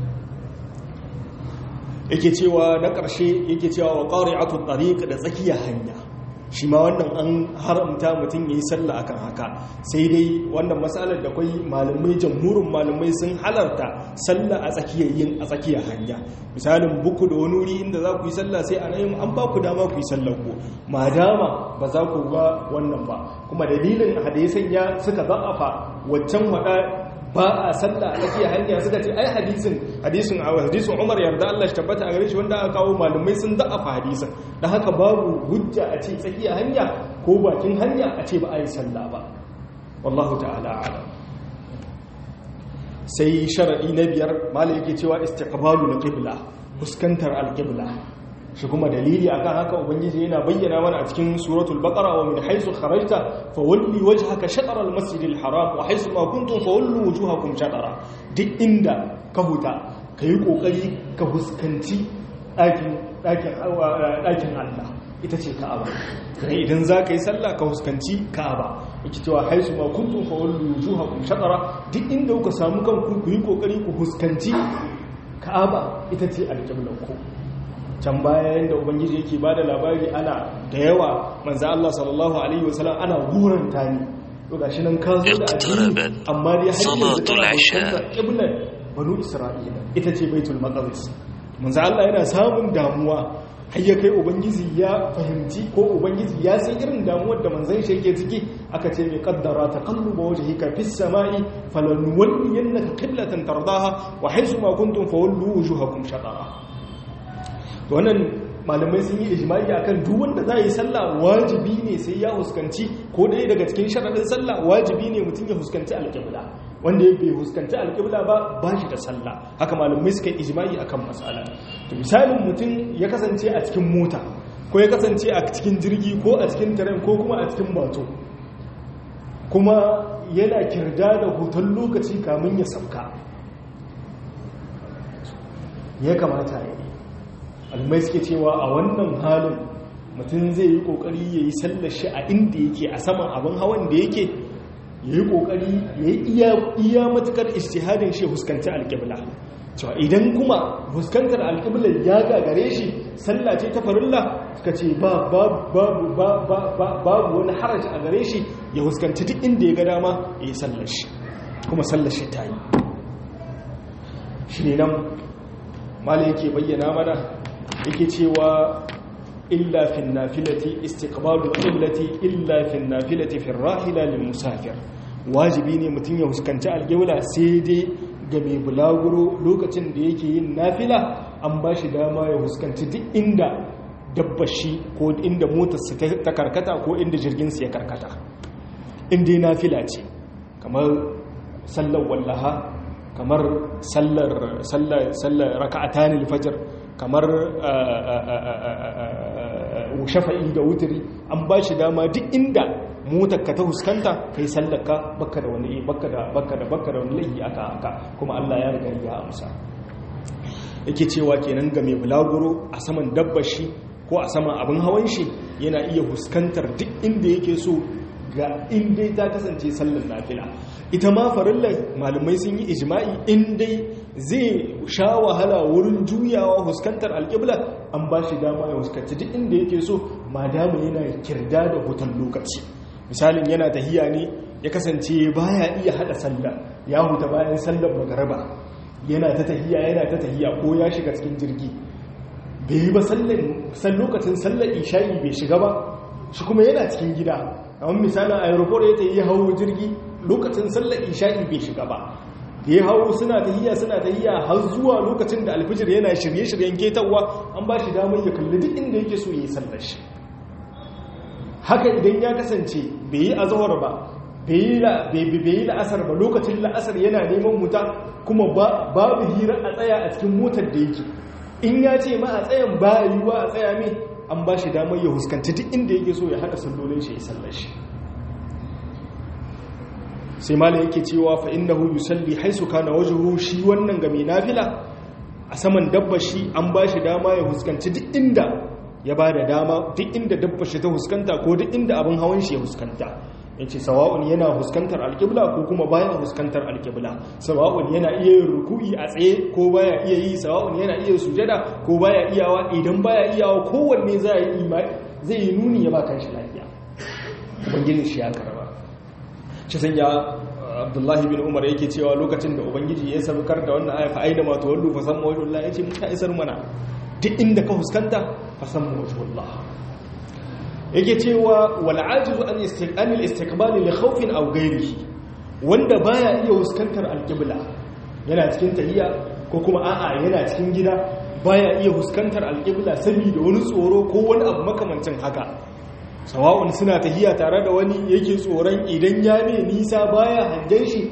yake cewa na ƙarshe yake cewa wa qari'atu tariq, da tsakiyar hanya, shi ma wannan an haramta mutum ya yi sallah akan haka. Sai dai wannan matsalar da kwai malamai, jamhurin malamai sun halarta sallah a tsakiyar hanya. Misalin buku da wani wuri inda za ku yi sallah sai an ba ku dama ku yi sallah ku, madama ba za ku ga wannan ba. Kuma dalilin hadisan ya suka za'afa waccan wada ba a sallah a tsakiyar hanya, suka ce ai hadisin Umar yarda Allah shi tabbata a gare shi wanda aka kawo malumai sun da'afa hadisin, dan haka babu hujja a ce tsakiyar hanya ko bakin hanya a ce ba a yi sallah ba. wallahu ta'ala a'lam. sai sharadi na 5 malai yake cewa istiqbalul qibla, fuskantar al-qibla. shi kuma dalili akan haka ubangiji yana bayyana mana a cikin suratul baqara, wa min haythu kharajta fawalli wajhaka shatr al-masjidil haram wa haythu ma kuntum fawallu wujuhakum shatara. duk inda ka huta kai kokari ka fuskanci ɗakin Allah, ita ce Ka'aba. kai idan za ka yi sallah ka fuskanci Ka'aba, yake cewa haythu ma kuntum fawallu wujuhakum shatara. duk inda kuka samu kanku ku yi kokari ku fuskanci Ka'aba, ita ce al-qibla ku. can baya yadda ubangiji yake ba da labari ana da yawa manzo Allah sallallahu alaihi wasallam ana guranta ni to gashi nan ka zo da addini amma dai salatul isha qiblan banu isra'ila ita ce baitul maqdis. manzo Allah yana samun damuwa har ya kai ubangiji ya fahimci ko ubangiji ya san irin damuwar da manzon shi yake ciki, aka ce mai qaddara taqalluba wajhika fis sama'i falanwalliyannaka qiblatan tardaha wa haythu ma kuntum fawallu wujuhakum shatara. wannan malamai sun yi ijma'i akan duk wanda za yi sallah wajibi ne sai ya huskanci ko ɗaya daga cikin sharaɗin sallah, wajibi ne mutum ya huskanci alƙibla. wanda ya bai huskanci alƙibla ba shi da sallah. haka malamai suka yi ijma'i akan matsala. to misalin mutum ya kasance a cikin mota ko ya kasance a cikin jirgi ko a cikin taren ko kuma a cikin bato, kuma yana kirda da hoton lokaci kamun ya sauka, ya kamata ya yi almai suke cewa a wannan halin mutum zai yi kokari ya yi sallar shi a inda yake, a saman abin hawan da yake, ya yi kokari ya yi iya matukar ijtihadin shi huskanci alƙibla. cewa idan kuma huskantar alƙibla ya gagare shi, sallah ce ta farilla, suka ce babu wani haraji a gare shi ya huskanci duk inda ya ga dama ya yi sallar shi, kuma sallar shi ta yi. shi ne nan mala yake bayyana mana, yake cewa illa fi nafilati istiqbalu qiblati illa fi nafilati fi rahila lil musafir. wajibi ne mutum ya huskanci alƙibla sai dai ga mai bulaguro lokacin da yake yin nafila an ba shi dama ya huskanci duk inda dabbashi ko inda motarsa ta karkata ko inda jirginsa ya karkata, inda nafila ce kamar sallar wallaha, kamar sallar raka'atanil fajr, kamar shafa'i da wutiri, an ba shi dama duk inda motar ka ta huskanta kai sallaka baka da wani laifi aka kuma Allah ya riga ya amsa. yake cewa kenan ga mai bulaguro a saman dabbar shi ko a saman abin hawan shi yana iya huskantar duk inda yake so ga inda ta kasance sallar nafila. ita ma farillar malamai sun yi ijma'i inda zai sha wahala wurin juyawa huskantar alƙibla an ba shi dama ya huskanci duk inda yake so, ma dama yana kirda da hoton lokaci. misalin yana tahiya ne ya kasance baya iya hada sallah ya huta bayan sallar magariba yana ta tahiya ko ya shiga cikin jirgi bai yi ba lokacin sallar isha'i bai shiga ba shi kuma yana cikin gida amma misalin aeroport ya tayi hawo jirgi lokacin sallar isha'i bai shiga ba da ya hawo suna tahiya har zuwa lokacin da alfijir yana shirye-shiryen ketawa an ba shi damar ya kalli duk inda yake so ya yi sallar shi haka idan ya kasance bai yi azahar ba bai yi la'asar ba lokacin la'asar yana neman wuta kuma babu hira a tsaya a cikin motar da yake in ya ce ma a tsayan ba yiwuwa a tsaya mai an ba shi damar ya huskanci duk inda yake so ya haɗa sallolin shi ya sallar shi sai malam yake cewa fa innahu yusalli haisu kana wajhuhu shi wannan ga mai nafila a saman dabba shi an ba shi dama ya huskanci duk inda ya ba da dama duk inda dabba shi ta huskanta ko duk inda abin hawan shi ya huskanta yace sawa'un yana huskantar alqibla ko kuma baya huskantar alqibla sawa'un yana iya yin ruku'i a tsaye ko baya iya yi sawa'un yana iya sujada ko baya iyawa idan baya iyawa kowanne zai yi nuni ya ba kan shi lafiya ubangiji shi ya karba shi sanya Abdullahi bin Umar yake cewa lokacin da ubangiji ya sabkar da wannan aya fa aina ma tawallu fa samma wajhullah yace mun ta isar mana duk inda ka huskanta fa samma wajhullah yake cewa wal ajizu an al-istiqbal li khawfin aw ghayrihi wanda baya iya huskantar al-qibla yana cikin tahiyya ko kuma a'a yana cikin gida baya iya huskantar al-qibla saboda wani tsoro ko wani abu makamancin haka sawa'un suna tahiyya tare da wani yake tsoron idan ya ne nisa baya hangen shi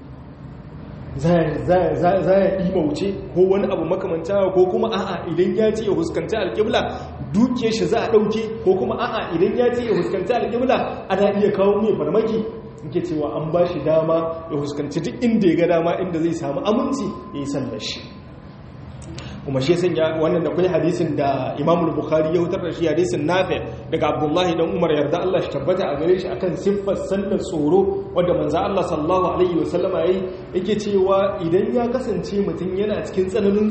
za ya ɗimauce ko wani abu makamanta ko kuma a'a idan ya ce ya huskanta alƙibla duke shi za a ɗauke ko kuma a'a idan ya ce ya huskanta alƙibla ana iya kawo mai farmaki nke cewa an ba shi dama ya huskanci duk inda ya ga dama inda zai samu aminci ya yi sallar shi kuma shi sanya wannan da kai hadisin da Imam Bukhari ya hutar da shi hadisin Nafi daga Abdullahi dan Umar yarda Allah shi tabbata a gare shi akan siffar sallar tsoro wanda manzo Allah sallallahu alaihi wasallama yake cewa idan ya kasance mutum yana cikin tsananin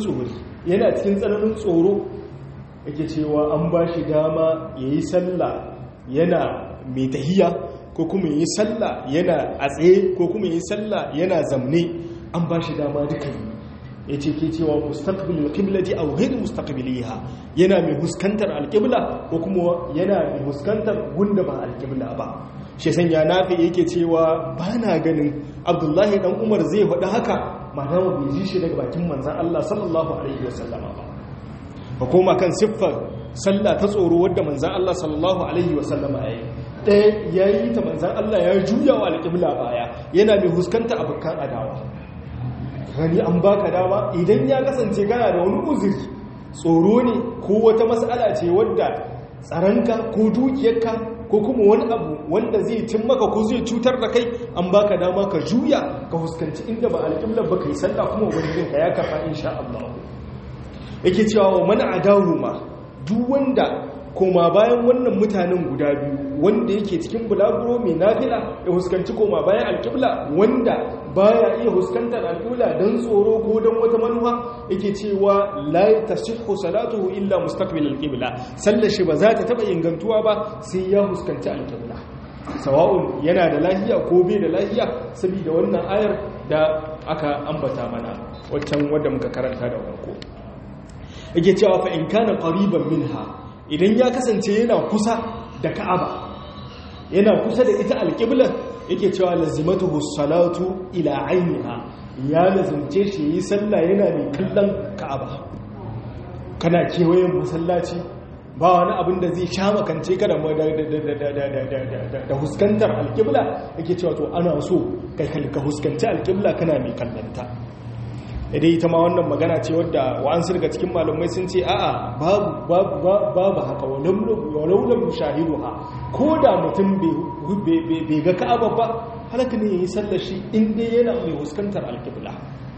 tsoro yake cewa an ba shi dama yayi sallah yana mai tahiyya ko kuma yayi sallah yana a tsaye ko kuma yayi sallah yana zamne an ba shi dama duka ya ce ke cewa mustaqbilul qiblati aw ghayr mustaqbiliha yana mai huskantar alqibla ko kuma yana mai huskantar gunda ba alqibla ba shi sanya nafi yake cewa bana ganin Abdullahi dan Umar zai faɗi haka madama bai ji shi daga bakin manzon Allah sallallahu alaihi wasallama ba ko kuma kan siffar sallah ta tsoro wadda manzon Allah sallallahu alaihi wasallama yayi ta manzon Allah ya juya wa alqibla baya yana mai huskanta abukan adawa gani an baka dama idan ya kasance kana da wani uzuri tsoro ne ko wata mas'ala ce wadda tsaranka ko dukiyarka ko kuma wani abu wanda zai cin maka ko zai cutar da kai an baka dama ka juya ka huskanci inda ba alƙiblar ba kai sallah kuma ubangijinka ya karɓa insha Allah yake cewa wa man adahuma duk wanda koma bayan wannan mutanen guda biyu wanda yake cikin bulaguro mai nafila ya huskanci koma bayan alƙibla wanda baya iya huskantar alƙibla don tsoro ko don wata manufa yake cewa la tasihhu salatuhu illa mustaqbil alqibla sallar shi ba za ta taba ingantuwa ba sai ya huskanci alƙibla sawa'un yana da lafiya ko bai da lafiya saboda wannan ayar da aka ambata mana waccan wanda muka karanta da farko yake cewa fa in kana qariban minha idan ya kasance yana kusa da Ka'aba yana kusa da ita alƙiblar yake cewa lazimatuhu salatu ila ainiha ya lazimce shi yi sallah yana mai kallon Ka'aba kana kewayen masallaci ba wani abin da zai sha makance ka da huskantar alƙibla yake cewa to ana so ka huskanci alƙibla kana mai kallonta idai ita ma wannan magana ce wadda wa'ansu daga cikin malumai sun ce a'a babu haka walau lam shahiduha ko da mutum bai ga Ka'aba ba halaka ne yayi sallar shi in dai yana mai huskantar alqibla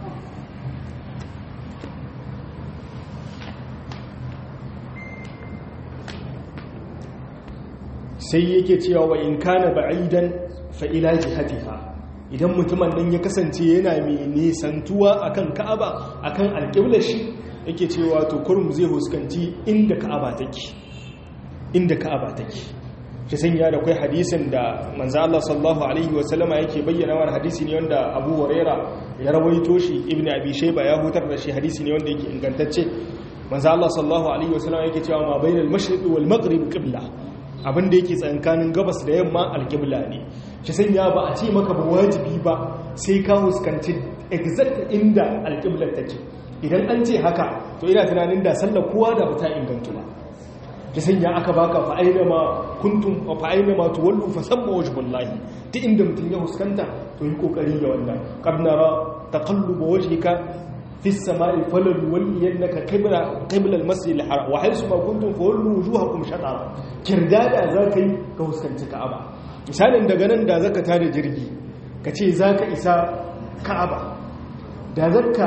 sai yake cewa wa in kana ba'idan fa ila jihatiha idan mutumin nan ya kasance yana mai nisantuwa akan Ka'aba akan alƙiblar shi yake cewa to kurum zai huskanci inda Ka'aba take shi sanya da kai hadisin da manzo Allah sallallahu alaihi wasallama yake bayyana wa hadisi ne wanda Abu Huraira ya rawaito shi Ibn Abi Shayba ya hutar da shi hadisi ne wanda yake ingantacce manzo Allah sallallahu alaihi wasallama yake cewa ma bainal mashriqi wal maghrib qibla abinda yake tsakanin gabas da yamma alqibla ne shi sanya ba a ce maka ba wajibi ba sai ka huskanci exact inda alqibla take idan an ce haka to ina tunanin da sallar kowa da ba ta ingantu ba ta sanya aka baka fa'aina ma kuntum wa fa'aina ma tuwallu fa samma wajhullahi ta inda mutun ya huskanta to yi kokari ga wannan qabnara taqallubu wajhika fi as-sama'i falal waliyannaka qibla al-masjid al-haram wa haythu ma kuntum fawallu wujuhakum shatara kirdada zakai ka huskanci ka'aba misalin daga nan da zaka tada jirgi kace zaka isa ka'aba da zakka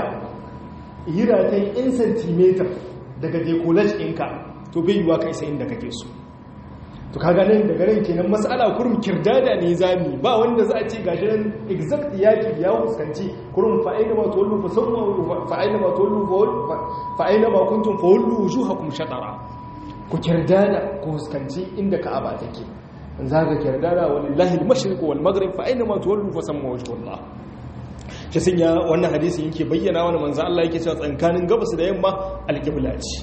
yira ta 1 cm daga decollage ɗinka to bai yiwa ka isa inda kake so to kaga nan daga ran kenan mas'ala kurum kirdada ne zami ba wanda za a ce gashi nan exact yaki ya huskanci kurum fa aina ma tawallu fa sawma fa aina ma tawallu fa aina ma kuntum fa wallu wujuhakum shatara ku kirdada ku huskanci inda Ka'aba take in zaka kirdada wallahi al-mashriq wal maghrib fa aina ma tawallu fa samma wajhullah shi sanya wannan hadisi yake bayyana wa manzo Allah yake cewa tsakanin gabas da yamma al-qibla ce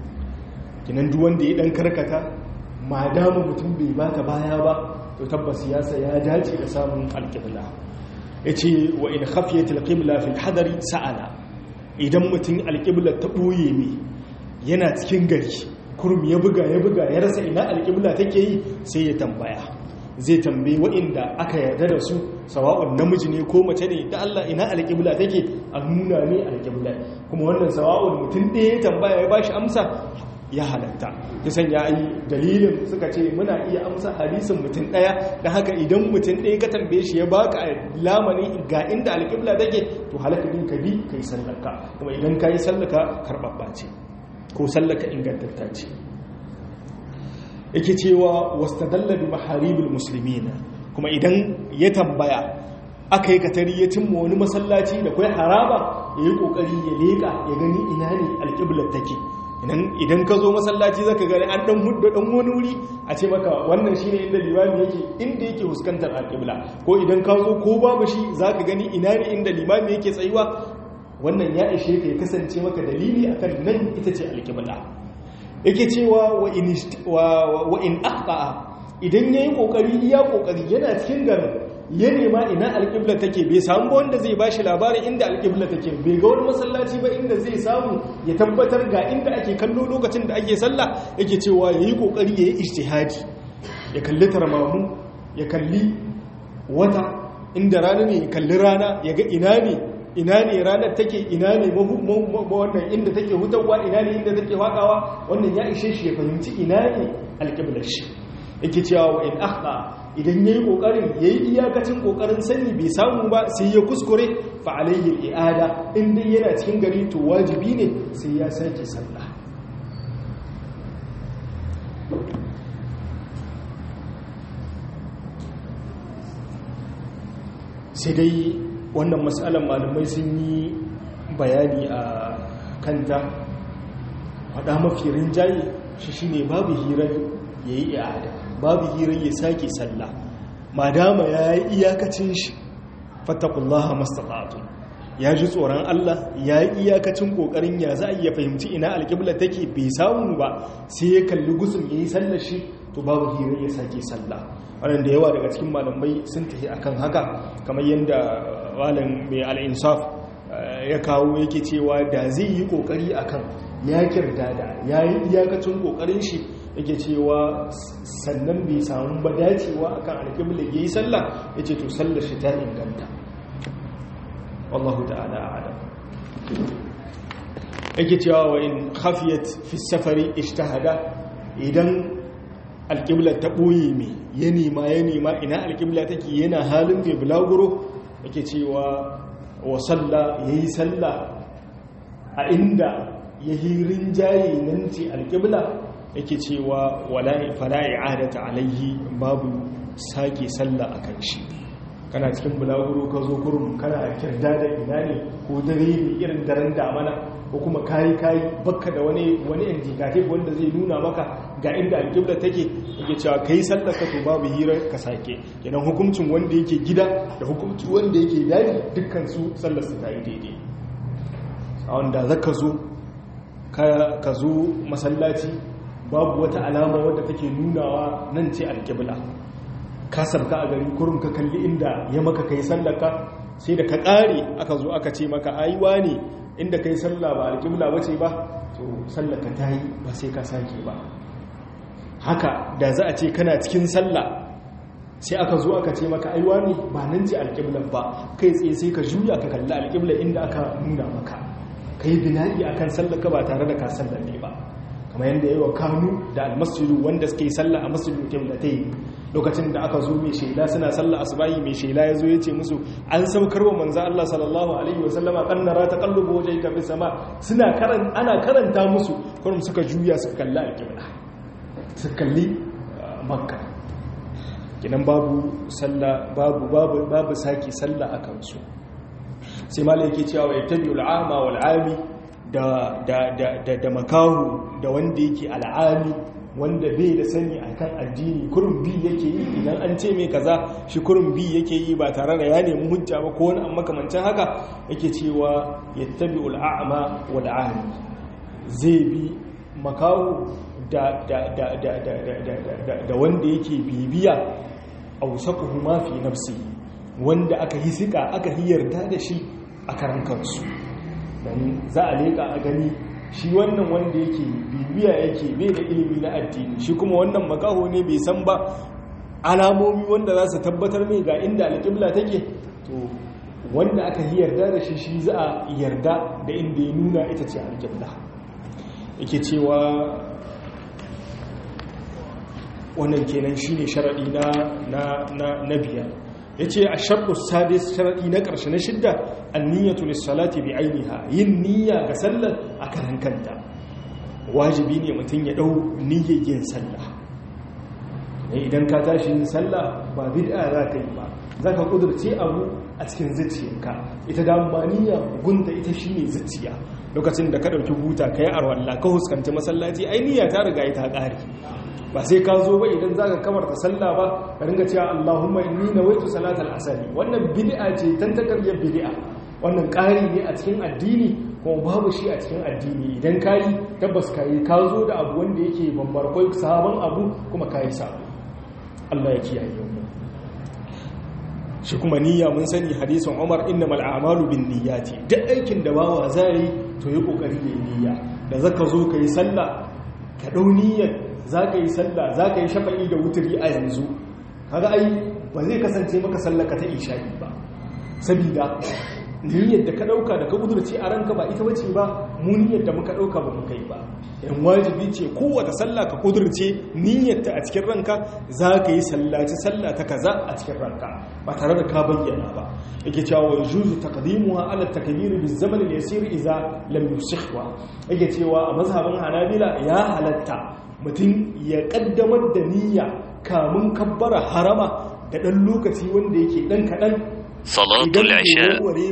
kinan duk wanda ya dan karkata madama mutum bai baka baya ba to tabbas ya dace da samun alqibla yace wa in khafiyat alqibla fil hadari sa'ala idan mutum alqibla ta boye ne yana cikin gari kurum ya buga ya rasa ina alqibla take yi sai ya tambaya zai tambaye waɗanda aka yarda da su sawa'un namiji ne ko mace ne da Allah ina alqibla take a nuna ne alqibla kuma wannan sawa'un mutum ɗaya ya tambaya ya bashi amsa ya halatta ta sanya yi dalilin suka ce muna iya amsa hadisin mutum ɗaya da haka idan mutum ɗaya ka tambaye shi ya baka lamani ga inda alƙibla take to halaka din ka bi kai sallaka kuma idan ka yi sallaka karɓaɓɓa ce ko sallaka ingantatta ce yake cewa wastadalla bi maharibul muslimina kuma idan ya tambaya aka yi katari ya cimma wani masallaci da kai haraba ya yi kokari ya leƙa ya gani ina ne alƙiblar take idan ka zo masallaci zaka gani an dan hudda dan wani wuri a ce maka wannan shine inda limami yake inda yake huskantar alqibla ko idan ka zo ko babu shi zaka gani ina ne inda limami yake tsayuwa wannan ya ishe ka ya kasance maka dalili akan nan ita ce alqibla yake cewa wa in aqta idan yayi kokari iya kokari yana cikin garin ya nema ina alƙibla take bai samu wanda zai ba shi labarin inda alƙibla take bai ga wani masallaci ba inda zai samu ya tabbatar ga inda ake kallo lokacin da ake sallah yake cewa ya yi ƙoƙari ya yi ijtihadi ya kalli tarmamu ya kalli wata inda rana ne ya kalli rana ya ga ina ne ranar take ina ne wannan inda take hutarwa ina ne inda take faɗawa wannan ya ishe shi ya fahimci ina ne alƙiblar shi yake cewa wa in akhta idan yayi kokarin yayi iyakacin kokarin sani bai samu ba sai ya kuskure fa alayhi al-i'ada inda yana cikin gari to wajibi ne sai ya sake sallah sai dai wannan mas'alan malamai sun yi bayani a kanta wada mafi rinjaye shi shine babu hirar yayi i'ada babu hirar ya sake sallah madama ya yi iyakacin shi fattakullaha mastata'atun ya ji tsoron Allah ya yi iyakacin kokarin ya za a iya fahimci ina alƙibla take bai samu ba sai ya kalli gusum ya yi sallar shi to babu hirar ya sake sallah wannan da yawa daga cikin malamai sun tafi akan haka kamar yadda malam mai al-insaf ya kawo yake cewa da zai yi kokari akan ya kirdada ya yi iyakacin kokarin shi yake cewa sannan bai samu ba dacewa akan alƙibla yayi sallah yace to sallar shi ta inganta wallahu ta'ala a'lam yake cewa wa in khafiyat fi safari ijtahada idan alƙibla ta boye me ya nema ina alƙibla take yana halin mai bulaguro yake cewa wa salla yayi sallah a inda yahirin jayi nan ce alƙibla yake cewa fala i'adata alaihi babu sake sallah akan shi kana cikin bulaguro ka zo kurum kana kirda da ina ne ko dare ne irin daren damana ko kuma kayi bakka da wani indicative wanda zai nuna maka ga inda alƙibla take yake cewa kai sallar ka to babu hira ka sake idan hukuncin wanda yake gida da hukuncin wanda yake daji dukkan su sallar su tayi daidai a wanda zaka zo ka zo masallaci babu wata alama wadda take nunawa nan ce alƙibla ka sabka a gari kurum ka kalli inda ya maka kai sallaka sai da ka ƙare aka zo aka ce maka aiwa ne inda kai sallah ba alƙibla bace ba to sallaka ta yi ba sai ka sake ba haka da za a ce kana cikin sallah sai aka zo aka ce maka aiwa ne ba nan ce alƙiblan ba kai tsaye sai ka juya ka kalli alƙibla inda aka nuna maka kai bina'i akan sallaka ba tare da ka sallame ba kamar yadda yayi wa kanu da almasjidu wanda suke sallah a masjidul qiblatai lokacin da aka zo mai shaida suna sallah asbahi mai shaida yazo yace musu an saukar wa manzo Allah sallallahu alaihi wasallama kannara taqallubu wajhika bis sama suna ana karanta musu kurum suka juya suka kalli alqibla suka kalli makka kinan babu sallah babu saki sallah akan su sai malai yake cewa yattabi'ul ama wal ami da makahu da wanda yake al'ami wanda bai da sani akan addini kurum bi yake yi idan an ce mai kaza shi kurum bi yake yi ba tare da ya nemi hujja ba ko wani makamancin haka yake cewa yattabi'ul a'ma wal 'ami zai bi makahu da wanda yake bibiya awsaquhu ma fi nafsi wanda aka hisika aka yarda da shi a karan kansu dan za a leka a gani shi wannan wanda yake bibiya yake bai da ilimi na addini shi kuma wannan makaho ne bai san ba alamomi wanda za su tabbatar mai ga inda alƙibla take to wanda aka yi yarda da shi za a yarda da inda ya nuna ita ce alƙibla yake cewa wannan kenan shine sharadi na biyar yace ashartu sadis sharadi na karshe na shidda an-niyyatu lis-salati bi ainiha yin niyya ga sallar akan kanta wajibi ne mutum ya dau niyyar yin sallah idan ka tashi yin sallah ba bid'a za ka yi ba zaka kudurce abu a cikin zuciyarka ita da ba niyya gunta ita shine zuciya lokacin da ka dauki buta kai arwalla ka huskanci masallaci ai niyya ta riga ita ƙari ba sai ka zo ba idan zaka kamarta sallah ba ka ringa cewa Allahumma inni nawaitu salatal asr wannan bid'a ce tantakariyar bid'a wannan ƙari ne a cikin addini kuma babu shi a cikin addini idan kai tabbas kai ka zo da abu wanda yake bambarkoi sabon abu kuma kai sabo Allah ya kiyaye mu shi kuma niyya mun sani hadisin Umar innamal a'malu binniyati duk aikin da bawa zai to yi kokari da niyya da zaka zo kai sallah ka dau niyyar za ka yi sallah za ka yi shafa'i da wuturi a yanzu kaga ai ba zai kasance maka sallaka ta isha'i ba sabida niyyar da ka dauka da ka kudurce a ranka ba ita bace ba mu niyyar da muka dauka ba mu kai ba yan wajibi ce kowace sallah ka kudurce niyyar ta a cikin ranka za ka yi sallaci sallah ta kaza a cikin ranka ba tare da ka bayyana ba yake cewa yujuzu taqdimuha ala takbir bi zaman al-yasir idza lam yusikhwa yake cewa a mazhabin Hanabila ya halatta mutum ya kaddamar da niyya kamun kabbara harama da ɗan lokaci wanda yake ɗan kaɗan salatul isha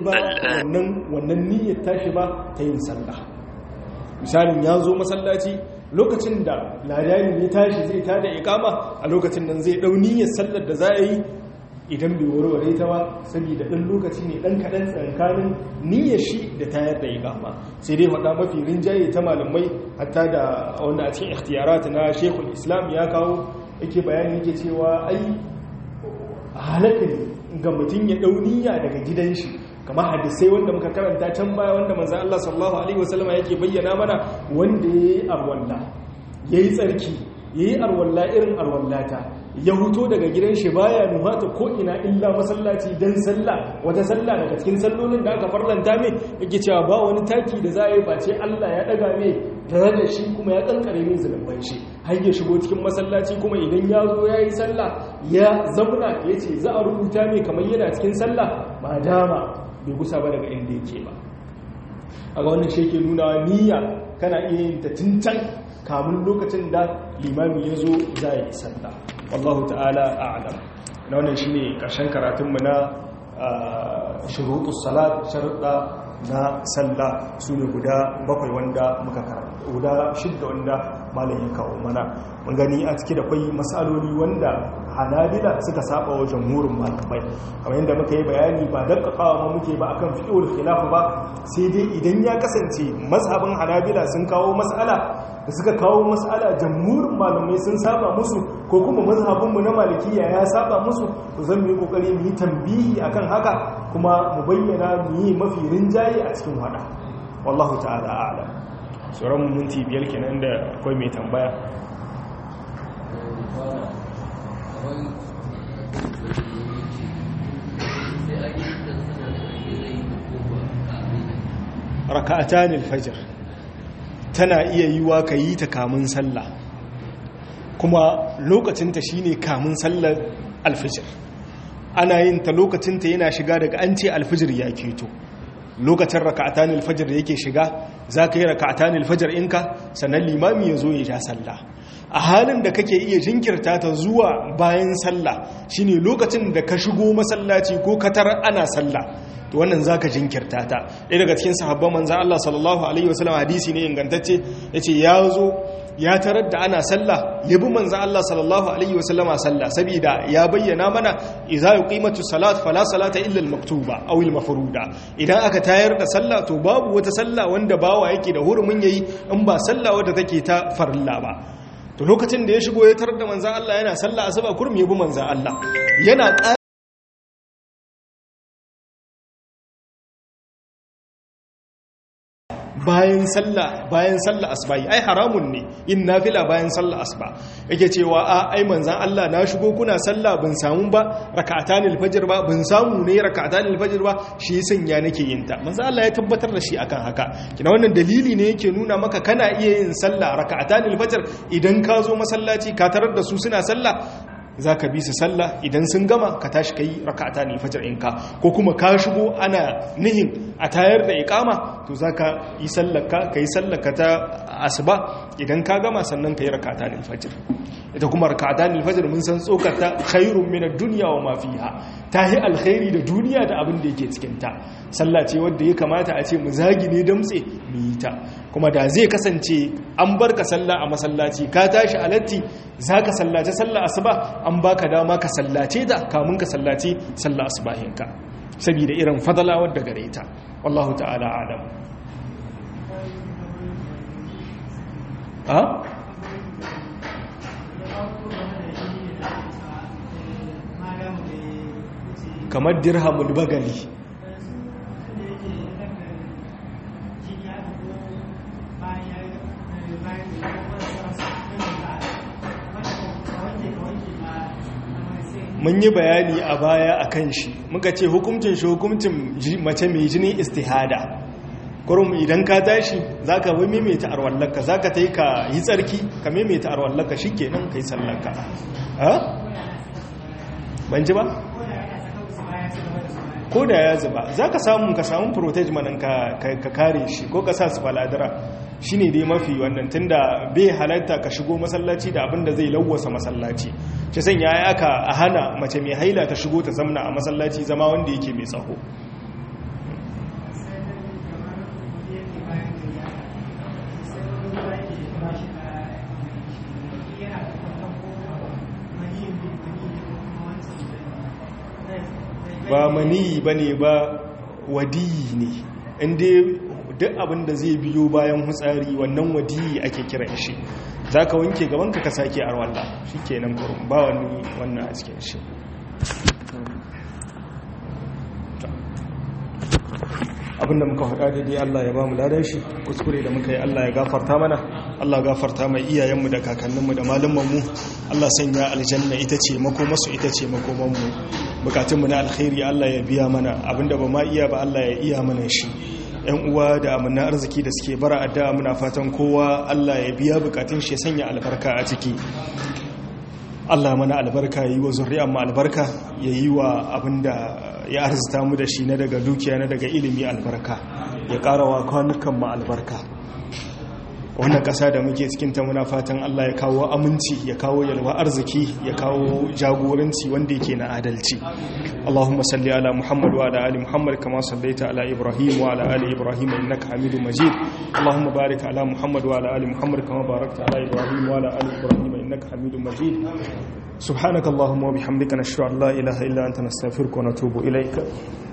wannan niyyar tashi ba ta yin sallah misalin ya zo masallaci lokacin da ladani ya tashi zai tada iqama a lokacin nan zai ɗau niyyar sallar da za a yi idan bai warware ta ba saboda ɗan lokaci ne ɗan kaɗan tsakanin niyyar shi da tayar da iqama sai dai faɗa mafi rinjaye ta malamai hatta da wanda a cikin ikhtiyarat na Sheikhul Islam ya kawo yake bayani yake cewa ai halaka ne ga mutum ya ɗau niyya daga gidan shi kamar hadisai wanda muka karanta can baya wanda manzon Allah sallallahu alaihi wasallam yake bayyana mana wanda yayi arwalla yayi tsarki yayi arwalla irin arwallata ya huto daga gidan shi baya nuhata ko ina illa masallaci dan sallah wata sallah daga cikin sallolin da aka farlanta mai yake cewa ba wani taki da za a yi face Allah ya daga mai tare da shi kuma ya kankare mai zulubban shi har ya shigo cikin masallaci kuma idan ya zo ya yi sallah ya zauna ya ce za a rubuta mai kamar yana cikin sallah ba dama bai gusa ba daga inda yake ba a ga wannan shi ke nuna niyya kana iya yin ta tincan kamun lokacin da limami ya zo za a yi sallah wallahu ta'ala a'lam na wannan shine karshen karatunmu na shurutus salat, sharuɗa na sallah su ne guda 7 wanda muka karanta, guda 6 wanda malam ya kawo mana. mun gani a ciki da kwai matsaloli wanda hanabila suka saba wa jamhurin malamai, kamar yadda muka yi bayani ba dakkakawa ma muke ba akan fiqhul khilaf ba, sai dai idan ya kasance mazhabin hanabila sun kawo mas'ala da suka kawo mas'ala jamhurin malamai sun saba musu, ko kuma mazhabinmu na malikiya ya saba musu, to zan yi kokari mu yi tambihi akan haka kuma mu bayyana mu yi mafi rinjaye a cikin hada. wallahu ta'ala a'lam. sauran minti 5 kenan da akwai mai tambaya. raka'atanil fajr tana iya yiwa ka yi ta kamun sallah, kuma lokacinta shine kamun sallar alfijir. ana yin ta lokacinta yana shiga daga an ce alfijir ya keto. lokacin raka'atanil fajr yake shiga, za ka yi raka'atanil fajr inka, sannan limami ya zo ya ja sallah. a halin da kake iya jinkirta ta zuwa bayan sallah shine lokacin da ka shigo masallaci ko katar ana sallah, to wannan zaka jinkirta ta. ɗaya daga cikin sahabban manzon Allah sallallahu alaihi wasallam, hadisi ne ingantacce, yace ya zo ya tarar da ana sallah, ya bi manzon Allah sallallahu alaihi wasallama sallah, saboda ya bayyana mana idza yuqimatu salat fala salata illa al-maktuba aw al-mafruda. idan aka tayar da sallah to babu wata sallah wanda bawa yake da hurumin yayi in ba sallah wadda take ta farilla ba. to lokacin da ya shigo ya tarar da manzon Allah yana sallah asuba, kurmi ya bi manzon Allah yana bayan sallah asuba. ai haramun ne in nafila bayan sallah asuba. yake cewa ai manzan Allah na shigo kuna sallah ban samu ba raka'atanil fajr ba, ban samu ne raka'atanil fajr ba, shi sanya nake yin ta. manzan Allah ya tabbatar da shi akan haka. kina wannan dalili ne yake nuna maka kana iya yin sallah raka'atanil fajr idan ka zo masallaci ka tarar da su suna sallah, za ka bi su sallah, idan sun gama ka tashi ka yi raka'ata ne fajar inka, ko kuma ka shigo ana nihin a tayar da ikama, to za ka yi sallaka ta asuba, idan ka gama sannan ka yi raka'ata ne fajar. ita kuma raka'ata ne fajar mun san tsokarta khairun min ad-dunya wa ma fiha, ta yi alkhairi da duniya da abin da yake cikin ta. sallah ce wadda ya kamata a ce mu zagi ne damtse mu yi ta. kuma da zai kasance an barka sallah a masallaci, ka tashi a latti za ka sallace sallah asuba, an baka dama ka sallace da kamun ka sallace sallah asubahinka, saboda irin fadala wadda gare ta. wallahu ta'ala alam. kamar dirhamul bagali, mun yi bayani a baya a kan shi, muka ce hukuncin mace mai jini istihada. kurum idan ka tashi za ka bai maimaita arwallaka, za ka ta yi ka yi tsarki ka maimaita arwallaka, shi ke nan ka yi sallaka. ban ji ba? ko da ya zuba za ka samu protege manan ka kare shi, ko ka sa su faladira, shi ne dai mafi wannan, tun da bai halatta ka shigo masallaci da abin da zai lawwasa masallaci. shi san ya aka a hana mace mai haila ta shigo ta zamna a masallaci zama wanda yake mai tsaho. ba maniyi ba ne ba, wadiyi ne. inda duk abin da zai biyo bayan hutsari wannan wadiyi ake kiran shi. za ka wanke gabanka ka sake arwalla, shi ke nan kurun ba wani wannan a cikin shi. abinda muka faɗa daidai Allah ya ba mu ladan shi, kuskure da muka yi Allah ya gafarta mana, Allah gafarta mai iyayenmu da kakanninmu da malumanmu, Allah sanya aljanna ita ce makomarsu, ita ce makomanmu. bukatunmu na alkhairi Allah ya biya mana, abinda ba ma iya ba Allah ya iya mana shi. yan uwa da amina arziki da suke bara addu'a muna fatan kowa Allah ya biya bukatun shi, ya sanya albarka a ciki. Allah mana albarka, ya yi wa zuri'an mu albarka, ya yi wa abinda ya arzita mu da shi na daga dukiya, na daga ilimi albarka, ya ƙara wa kwanukan mu albarka. wannan ƙasa da muke cikin ta muna fatan Allah ya kawo aminci ya kawo yalwa arziki ya kawo jagoranci wanda yake na adalci Allahumma salli ala Muhammad wa ala ali Muhammad kama sallaita ala Ibrahim wa ala ali Ibrahim innaka Hamidum Majid Allahumma barik ala Muhammad wa ala ali Muhammad kama barakta ala Ibrahim wa ala ali Ibrahim innaka Hamidum Majid subhanakallahumma wa bihamdika nashhadu an la ilaha illa anta nastaghfiruka wa natubu ilayk